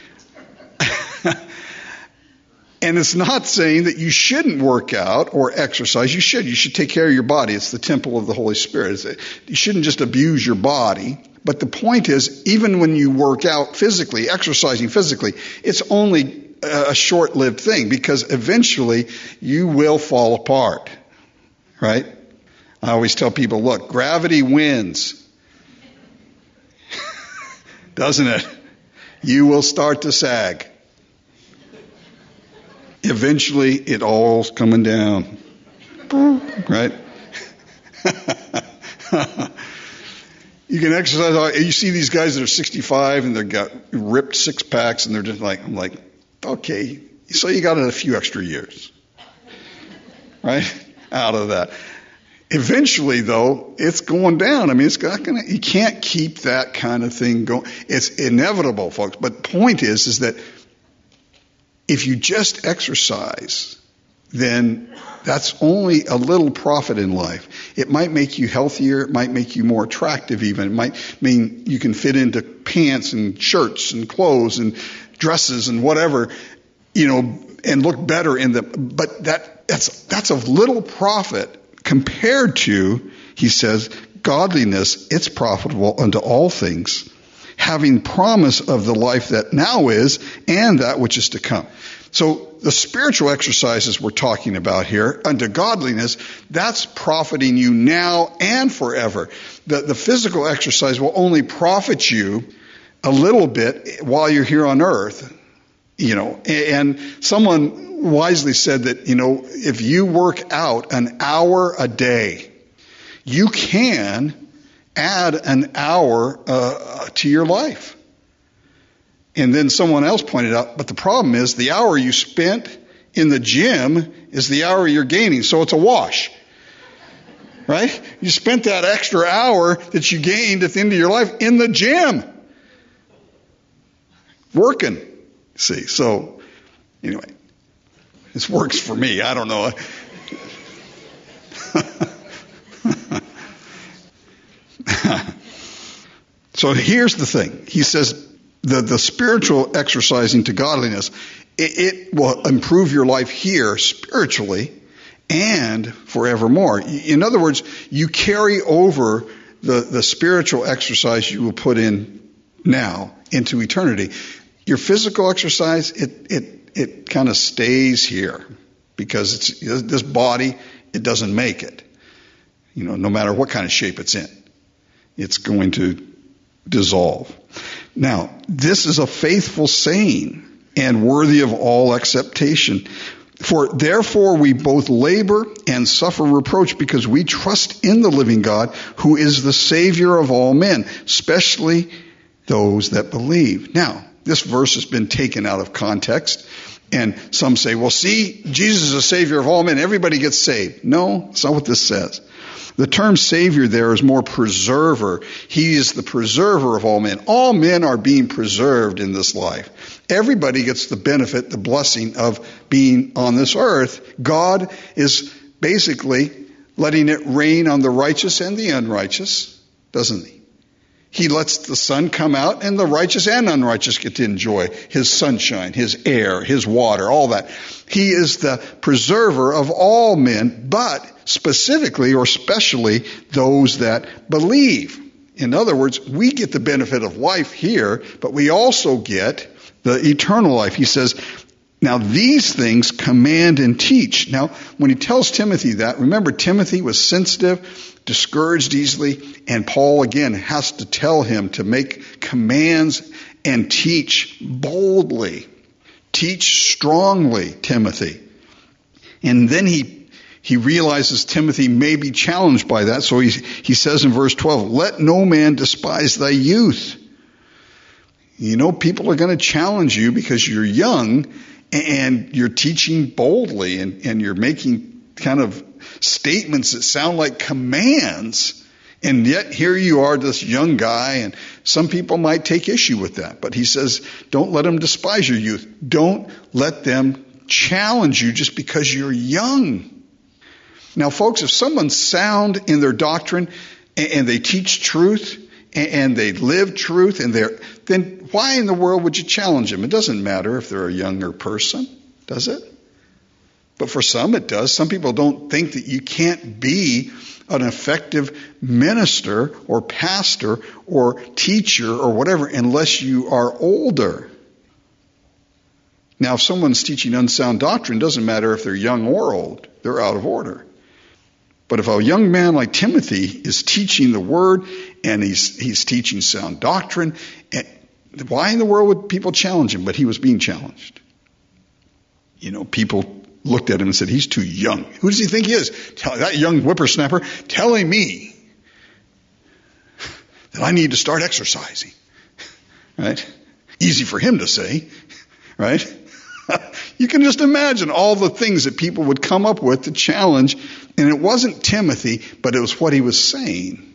And it's not saying that you shouldn't work out or exercise. You should. You should take care of your body. It's the temple of the Holy Spirit. You shouldn't just abuse your body. But the point is, even when you work out physically, exercising physically, it's only a short-lived thing because eventually you will fall apart. Right? I always tell people, look, gravity wins. Doesn't it? You will start to sag. Eventually, it all's coming down. Right? You can exercise. You see these guys that are sixty-five and they've got ripped six packs and they're just like, I'm like, okay, so you got a few extra years. Right? Out of that. Eventually, though, it's going down. I mean, it's not gonna, you can't keep that kind of thing going. It's inevitable, folks. But the point is, is that if you just exercise, then that's only a little profit in life. It might make you healthier. It might make you more attractive even. It might mean you can fit into pants and shirts and clothes and dresses and whatever, you know, and look better in the, but that, that's, that's of little profit compared to, he says, godliness. It's profitable unto all things, having promise of the life that now is and that which is to come. So the spiritual exercises we're talking about here, unto godliness, that's profiting you now and forever. The, the physical exercise will only profit you a little bit while you're here on earth. You know, and someone wisely said that, you know, if you work out an hour a day, you can add an hour uh, to your life. And then someone else pointed out, but the problem is the hour you spent in the gym is the hour you're gaining, so it's a wash. Right? You spent that extra hour that you gained at the end of your life in the gym. Working. See, so anyway, this works for me. I don't know. So here's the thing. He says the, the spiritual exercising to godliness, it, it will improve your life here spiritually and forevermore. In other words, you carry over the, the spiritual exercise you will put in now into eternity. Your physical exercise, it it it kind of stays here because it's this body, it doesn't make it. You know, no matter what kind of shape it's in, it's going to dissolve. Now, this is a faithful saying and worthy of all acceptation. For therefore we both labor and suffer reproach because we trust in the living God, who is the Savior of all men, especially those that believe. Now, this verse has been taken out of context, and some say, well, see, Jesus is the Savior of all men. Everybody gets saved. No, that's not what this says. The term Savior there is more preserver. He is the preserver of all men. All men are being preserved in this life. Everybody gets the benefit, the blessing of being on this earth. God is basically letting it rain on the righteous and the unrighteous, doesn't he? He lets the sun come out, and the righteous and unrighteous get to enjoy his sunshine, his air, his water, all that. He is the preserver of all men, but specifically or specially those that believe. In other words, we get the benefit of life here, but we also get the eternal life. He says, now these things command and teach. Now, when he tells Timothy that, remember Timothy was sensitive, discouraged easily, and Paul again has to tell him to make commands and teach boldly. Teach strongly, Timothy. And then he he realizes Timothy may be challenged by that, so he, he says in verse twelve, let no man despise thy youth. You know, people are going to challenge you because you're young and you're teaching boldly and, and you're making kind of statements that sound like commands. And yet here you are, this young guy, and some people might take issue with that. But he says, don't let them despise your youth. Don't let them challenge you just because you're young. Now, folks, if someone's sound in their doctrine and they teach truth and they live truth, and they're, then why in the world would you challenge them? It doesn't matter if they're a younger person, does it? But for some it does. Some people don't think that you can't be an effective minister or pastor or teacher or whatever unless you are older. Now, if someone's teaching unsound doctrine, it doesn't matter if they're young or old. They're out of order. But if a young man like Timothy is teaching the word and he's he's teaching sound doctrine, and why in the world would people challenge him? But he was being challenged. You know, people looked at him and said, he's too young. Who does he think he is? Tell, that young whippersnapper telling me that I need to start exercising. Right? Easy for him to say. Right? You can just imagine all the things that people would come up with to challenge. And it wasn't Timothy, but it was what he was saying.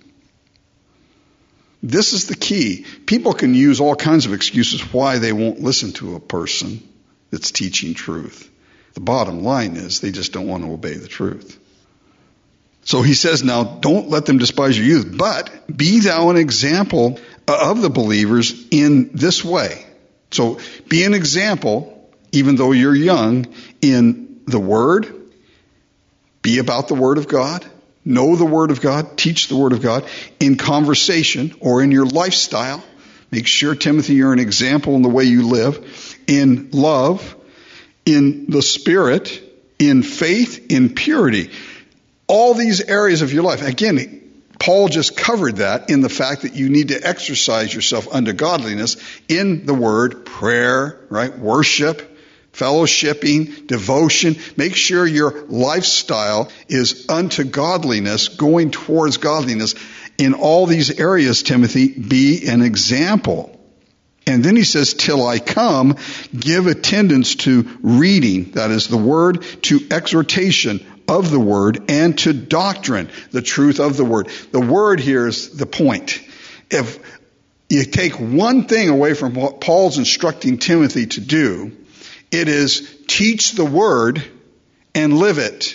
This is the key. People can use all kinds of excuses why they won't listen to a person that's teaching truth. The bottom line is they just don't want to obey the truth. So he says, now don't let them despise your youth, but be thou an example of the believers in this way. So be an example, even though you're young, in the Word. Be about the Word of God. Know the Word of God. Teach the Word of God. In conversation or in your lifestyle. Make sure, Timothy, you're an example in the way you live. In love. In the Spirit. In faith. In purity. All these areas of your life. Again, Paul just covered that in the fact that you need to exercise yourself unto godliness in the Word, prayer, right, worship, fellowshipping, devotion. Make sure your lifestyle is unto godliness, going towards godliness. In all these areas, Timothy, be an example. And then he says, till I come, give attendance to reading, that is the Word, to exhortation of the Word, and to doctrine, the truth of the Word. The Word here is the point. If you take one thing away from what Paul's instructing Timothy to do, it is teach the Word and live it.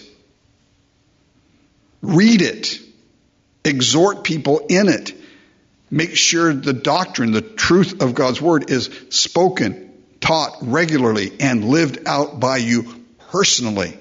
Read it. Exhort people in it. Make sure the doctrine, the truth of God's Word is spoken, taught regularly, and lived out by you personally.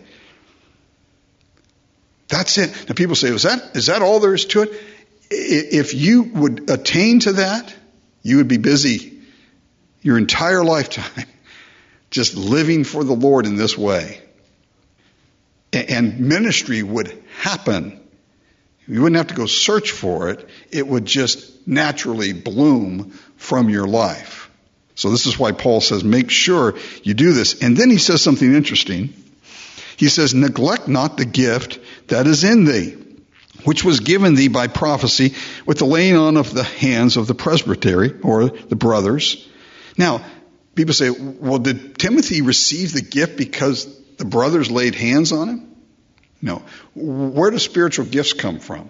That's it. Now people say, is that, is that all there is to it? If you would attain to that, you would be busy your entire lifetime just living for the Lord in this way. And ministry would happen. You wouldn't have to go search for it. It would just naturally bloom from your life. So this is why Paul says, make sure you do this. And then he says something interesting. He says, neglect not the gift that is in thee, which was given thee by prophecy with the laying on of the hands of the presbytery, or the brothers. Now, people say, well, did Timothy receive the gift because the brothers laid hands on him? No. Where do spiritual gifts come from?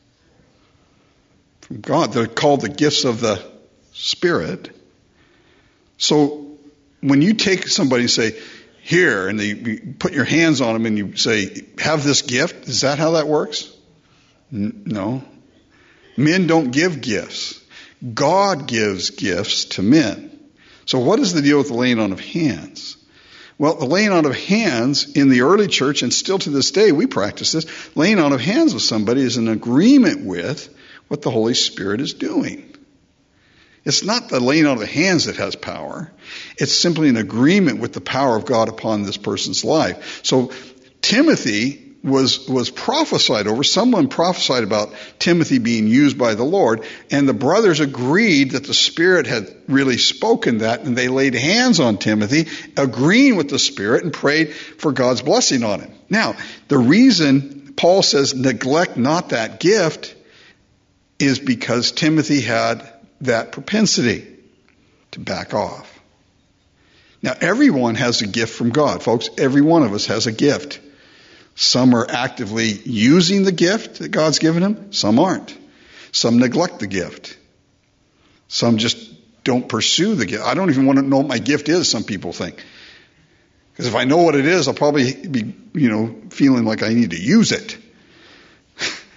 From God. They're called the gifts of the Spirit. So when you take somebody and say, here, and they, you put your hands on them and you say, have this gift, is that how that works? N- no. Men don't give gifts. God gives gifts to men. So what is the deal with the laying on of hands? Well, the laying on of hands in the early church, and still to this day we practice this, laying on of hands with somebody is an agreement with what the Holy Spirit is doing. It's not the laying on of the hands that has power. It's simply an agreement with the power of God upon this person's life. So Timothy was was prophesied over. Someone prophesied about Timothy being used by the Lord, and the brothers agreed that the Spirit had really spoken that, and they laid hands on Timothy, agreeing with the Spirit, and prayed for God's blessing on him. Now, the reason Paul says neglect not that gift is because Timothy had that propensity to back off. Now, everyone has a gift from God, folks. Every one of us has a gift. Some are actively using the gift that God's given them. Some aren't. Some neglect the gift. Some just don't pursue the gift. I don't even want to know what my gift is, some people think. Because if I know what it is, I'll probably be, you know, feeling like I need to use it.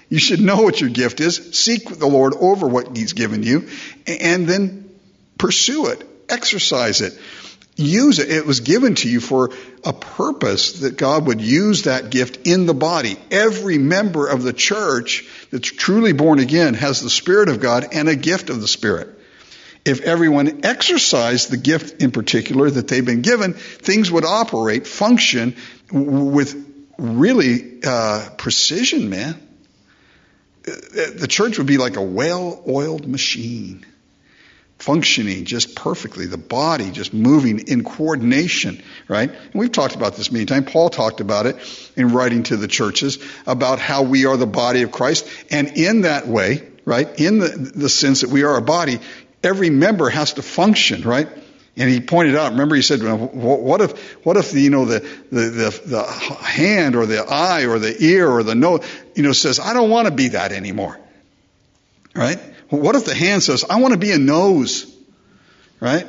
You should know what your gift is. Seek the Lord over what He's given you, and then pursue it. Exercise it. Use it. It was given to you for a purpose, that God would use that gift in the body. Every member of the church that's truly born again has the Spirit of God and a gift of the Spirit. If everyone exercised the gift in particular that they've been given, things would operate, function with really uh, precision, man. The church would be like a well-oiled machine, functioning just perfectly, the body just moving in coordination, right? And we've talked about this many times. Paul talked about it in writing to the churches about how we are the body of Christ. And in that way, right, in the, the sense that we are a body, every member has to function, right? And he pointed out, remember he said, what if, what if the, you know, the, the, the, the hand or the eye or the ear or the nose, you know, says, I don't want to be that anymore, right? What if the hand says, I want to be a nose, right?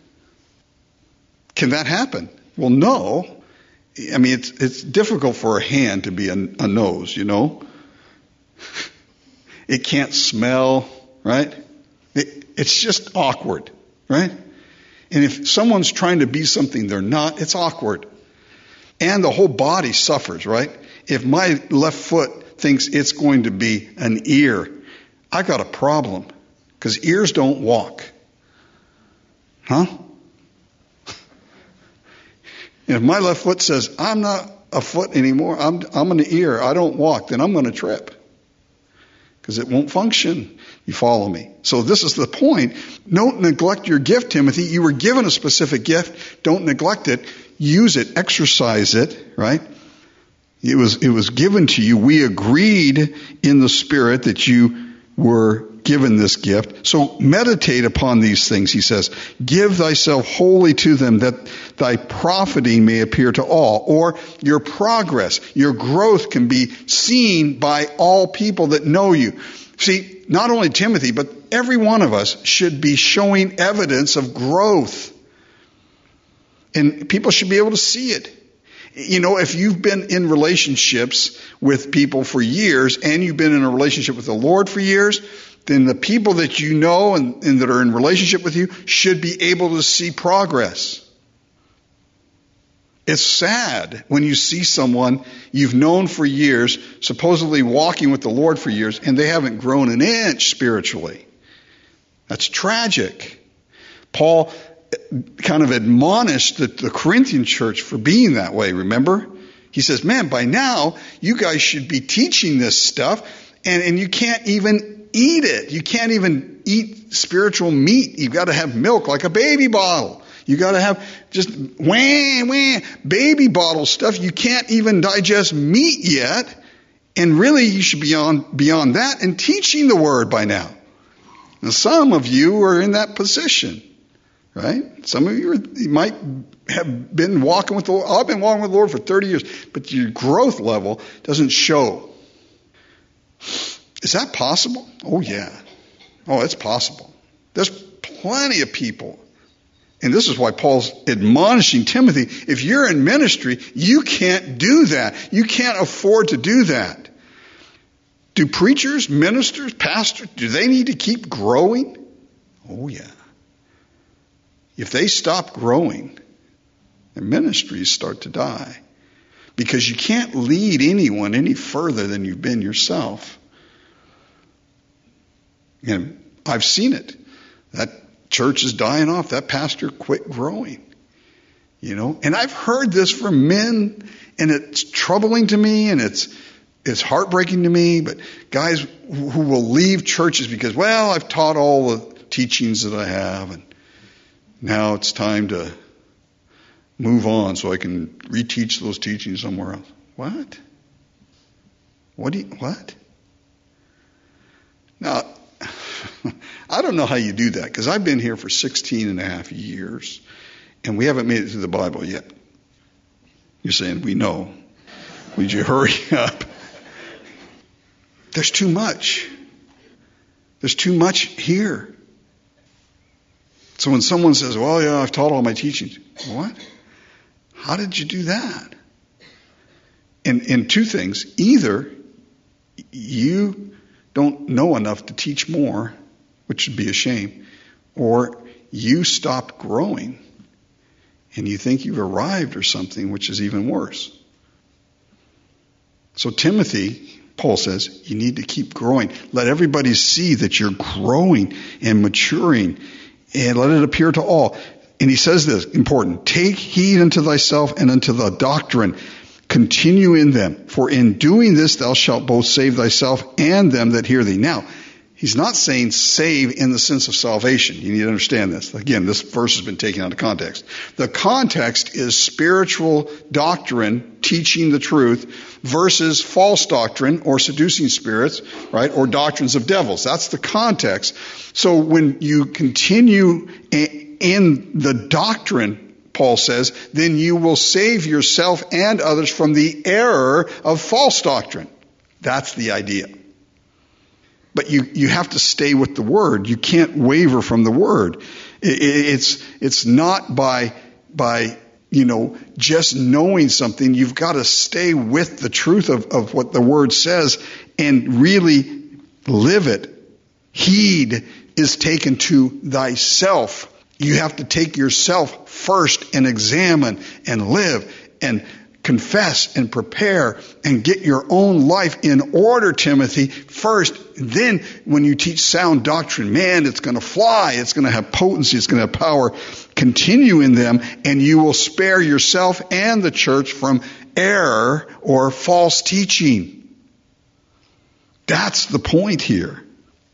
Can that happen? Well, no. I mean, it's, it's difficult for a hand to be a, a nose, you know. It can't smell, right? It, it's just awkward, right? And if someone's trying to be something they're not, it's awkward. And the whole body suffers, right? If my left foot thinks it's going to be an ear, I got a problem, because ears don't walk. Huh? And if my left foot says, I'm not a foot anymore, I'm, I'm an ear, I don't walk, then I'm going to trip, because it won't function. You follow me? So this is the point. Don't neglect your gift, Timothy. You were given a specific gift. Don't neglect it. Use it. Exercise it, right? It was, it was given to you. We agreed in the Spirit that you were given this gift. So meditate upon these things, he says. Give thyself wholly to them, that thy profiting may appear to all. Or your progress, your growth can be seen by all people that know you. See, not only Timothy, but every one of us should be showing evidence of growth. And people should be able to see it. You know, if you've been in relationships with people for years and you've been in a relationship with the Lord for years, then the people that you know and, and that are in relationship with you should be able to see progress. It's sad when you see someone you've known for years, supposedly walking with the Lord for years, and they haven't grown an inch spiritually. That's tragic. Paul kind of admonished the, the Corinthian church for being that way, remember? He says, man, by now, you guys should be teaching this stuff, and, and you can't even eat it. You can't even eat spiritual meat. You've got to have milk like a baby bottle. You got to have just wah, wah, baby bottle stuff. You can't even digest meat yet. And really, you should be on beyond that and teaching the Word by now. Now, some of you are in that position, right? Some of you, are, you might have been walking with the Lord. I've been walking with the Lord for thirty years, but your growth level doesn't show. Is that possible? Oh, yeah. Oh, it's possible. There's plenty of people. And this is why Paul's admonishing Timothy. If you're in ministry, you can't do that. You can't afford to do that. Do preachers, ministers, pastors, do they need to keep growing? Oh, yeah. If they stop growing, their ministries start to die. Because you can't lead anyone any further than you've been yourself. And I've seen it. That church is dying off. That pastor quit growing. You know, and I've heard this from men, and it's troubling to me, and it's it's heartbreaking to me. But guys who will leave churches because, well, I've taught all the teachings that I have, and now it's time to move on so I can reteach those teachings somewhere else. What? What do you, what? Now, I don't know how you do that, because I've been here for sixteen and a half years, and we haven't made it through the Bible yet. You're saying, we know. Would you hurry up? There's too much. There's too much here. So when someone says, well, yeah, I've taught all my teachings. What? How did you do that? And, and two things. Either you don't know enough to teach more, which would be a shame, or you stopped growing and you think you've arrived or something, which is even worse. So Timothy, Paul says, you need to keep growing. Let everybody see that you're growing and maturing, and let it appear to all. And he says this, important, take heed unto thyself and unto the doctrine. Continue in them, for in doing this thou shalt both save thyself and them that hear thee. Now, he's not saying save in the sense of salvation. You need to understand this. Again, this verse has been taken out of context. The context is spiritual doctrine, teaching the truth, versus false doctrine or seducing spirits, right, or doctrines of devils. That's the context. So when you continue in the doctrine, Paul says, then you will save yourself and others from the error of false doctrine. That's the idea. But you, you have to stay with the Word. You can't waver from the Word. It, it's, it's not by, by, you know, just knowing something. You've got to stay with the truth of, of what the Word says and really live it. Heed is taken to thyself. You have to take yourself first and examine and live and confess and prepare and get your own life in order, Timothy, first. Then when you teach sound doctrine, man, it's going to fly. It's going to have potency. It's going to have power. Continue in them, and you will spare yourself and the church from error or false teaching. That's the point here.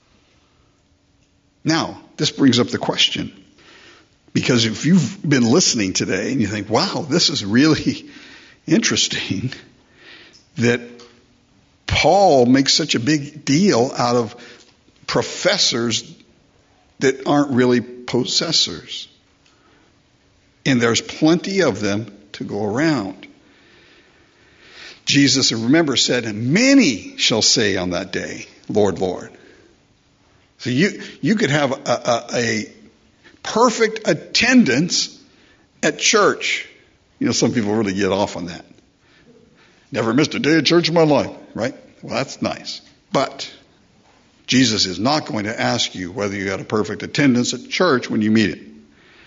Now, this brings up the question. Because if you've been listening today and you think, wow, this is really interesting that Paul makes such a big deal out of professors that aren't really possessors. And there's plenty of them to go around. Jesus, remember, said, many shall say on that day, Lord, Lord. So you, you could have a, a, a perfect attendance at church. You know, some people really get off on that. Never missed a day of church in my life, right? Well, that's nice. But Jesus is not going to ask you whether you had a perfect attendance at church when you meet him.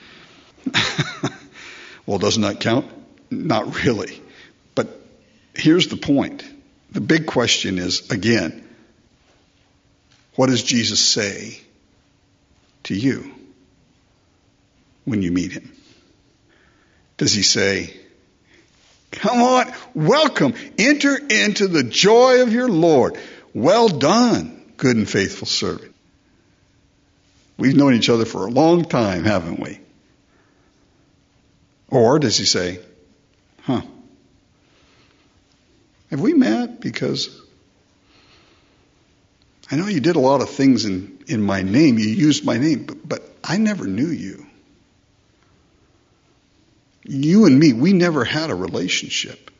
Well, doesn't that count? Not really. But here's the point. The big question is, again, what does Jesus say to you when you meet him? Does he say, come on, welcome, enter into the joy of your Lord. Well done, good and faithful servant. We've known each other for a long time, haven't we? Or does he say, huh, have we met? Because I know you did a lot of things in, in my name. You used my name, but, but I never knew you. You and me, we never had a relationship.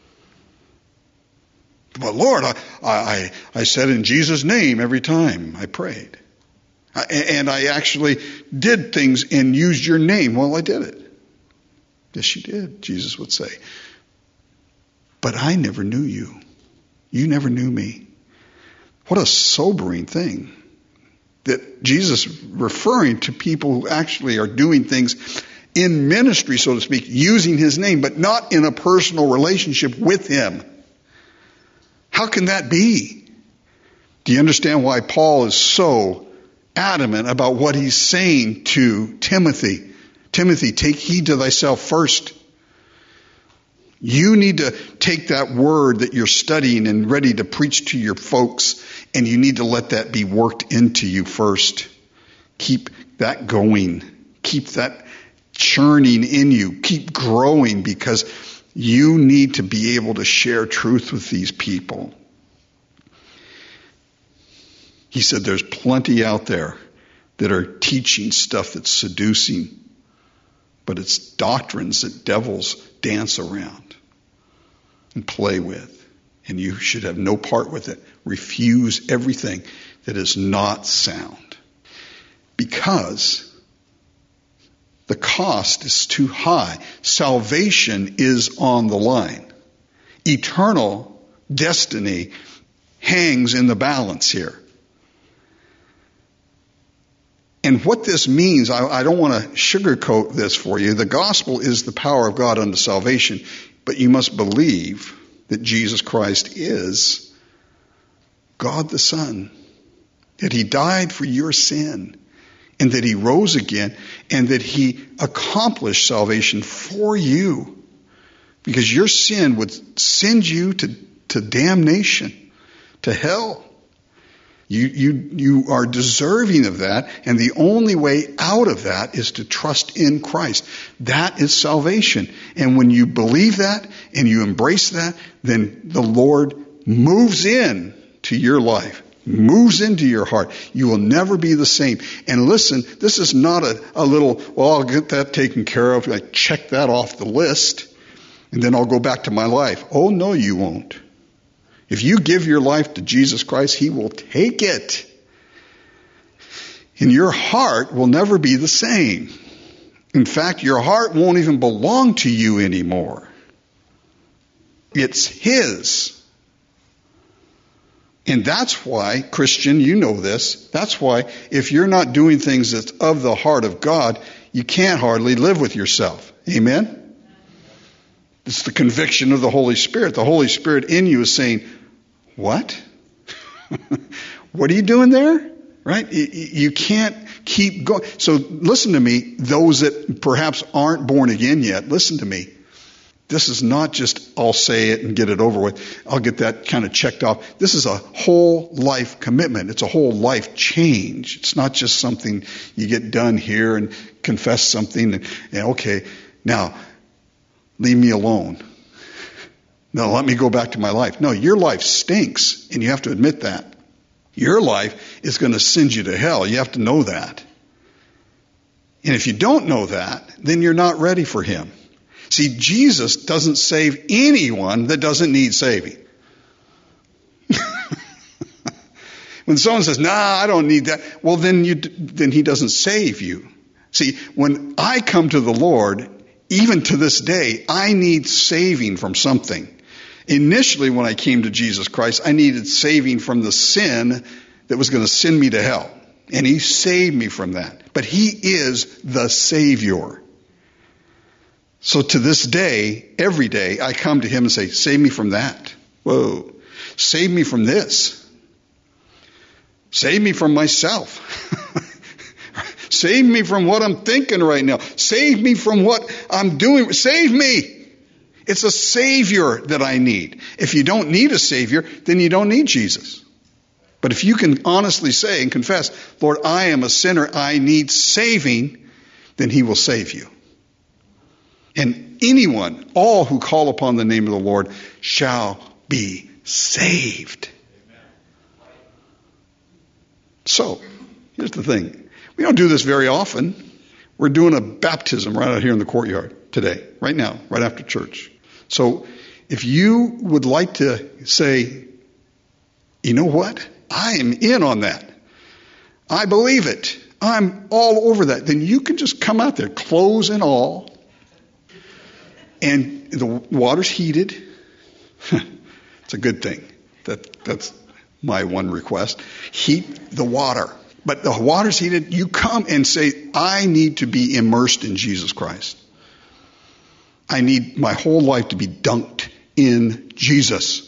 But Lord, I, I, I said in Jesus' name every time I prayed. I, and I actually did things and used your name while I did it. Yes, you did, Jesus would say. But I never knew you. You never knew me. What a sobering thing that Jesus referring to people who actually are doing things in ministry, so to speak, using his name, but not in a personal relationship with him. How can that be? Do you understand why Paul is so adamant about what he's saying to Timothy? Timothy, take heed to thyself first. You need to take that word that you're studying and ready to preach to your folks, and you need to let that be worked into you first. Keep that going. Keep that churning in you. Keep growing, because you need to be able to share truth with these people. He said there's plenty out there that are teaching stuff that's seducing, but it's doctrines that devils dance around and play with, and you should have no part with it. Refuse everything that is not sound, because the cost is too high. Salvation is on the line. Eternal destiny hangs in the balance here. And what this means, I, I don't want to sugarcoat this for you. The gospel is the power of God unto salvation, but you must believe that Jesus Christ is God the Son, that he died for your sin, and that he rose again, and that he accomplished salvation for you, because your sin would send you to, to damnation, to hell. You, you, you are deserving of that, and the only way out of that is to trust in Christ. That is salvation. And when you believe that and you embrace that, then the Lord moves in to your life, moves into your heart. You will never be the same. And listen, this is not a, a little, well, I'll get that taken care of. I check that off the list, and then I'll go back to my life. Oh, no, you won't. If you give your life to Jesus Christ, he will take it. And your heart will never be the same. In fact, your heart won't even belong to you anymore. It's his. And that's why, Christian, you know this, that's why if you're not doing things that's of the heart of God, you can't hardly live with yourself. Amen? It's the conviction of the Holy Spirit. The Holy Spirit in you is saying, what? What are you doing there? Right? You can't keep going. So listen to me, those that perhaps aren't born again yet, listen to me. This is not just, I'll say it and get it over with. I'll get that kind of checked off. This is a whole life commitment. It's a whole life change. It's not just something you get done here and confess something and, and okay, now leave me alone. No, let me go back to my life. No, your life stinks, and you have to admit that. Your life is going to send you to hell. You have to know that. And if you don't know that, then you're not ready for him. See, Jesus doesn't save anyone that doesn't need saving. When someone says, nah, I don't need that, well, then you, then he doesn't save you. See, when I come to the Lord, even to this day, I need saving from something. Initially, when I came to Jesus Christ, I needed saving from the sin that was going to send me to hell. And he saved me from that. But he is the Savior. So to this day, every day, I come to him and say, save me from that. Whoa. Save me from this. Save me from myself. Save me from what I'm thinking right now. Save me from what I'm doing. Save me. It's a Savior that I need. If you don't need a Savior, then you don't need Jesus. But if you can honestly say and confess, Lord, I am a sinner, I need saving, then he will save you. And anyone, all who call upon the name of the Lord shall be saved. So, here's the thing. We don't do this very often. We're doing a baptism right out here in the courtyard today, right now, right after church. So if you would like to say, you know what? I am in on that. I believe it. I'm all over that. Then you can just come out there, clothes and all. And the water's heated. It's a good thing. That, that's my one request. Heat the water. But the water's heated. You come and say, I need to be immersed in Jesus Christ. I need my whole life to be dunked in Jesus.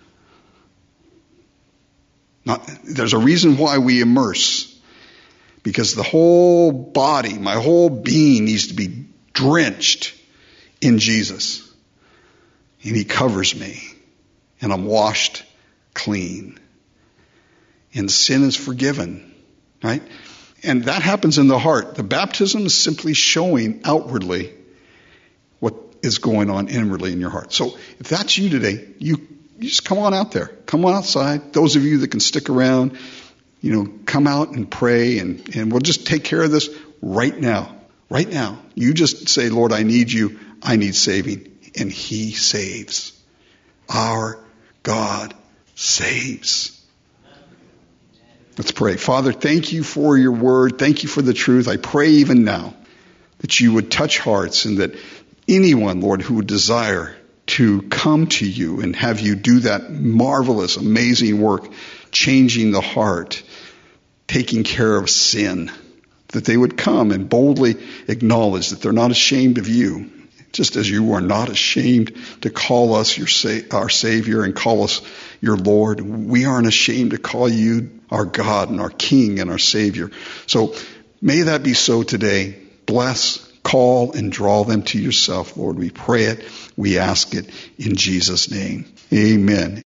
Not, there's a reason why we immerse. Because the whole body, my whole being needs to be drenched in Jesus. And he covers me. And I'm washed clean. And sin is forgiven. Right? And that happens in the heart. The baptism is simply showing outwardly what is going on inwardly in your heart. So if that's you today, you, you just come on out there. Come on outside. Those of you that can stick around, you know, come out and pray, and, and we'll just take care of this right now. Right now. You just say, Lord, I need you. I need saving. And he saves. Our God saves. Let's pray. Father, thank you for your word. Thank you for the truth. I pray even now that you would touch hearts, and that anyone, Lord, who would desire to come to you and have you do that marvelous, amazing work, changing the heart, taking care of sin, that they would come and boldly acknowledge that they're not ashamed of you, just as you are not ashamed to call us your sa- our Savior and call us your Lord. We aren't ashamed to call you our God and our King and our Savior. So may that be so today. Bless, call, and draw them to yourself, Lord. We pray it. We ask it in Jesus' name. Amen.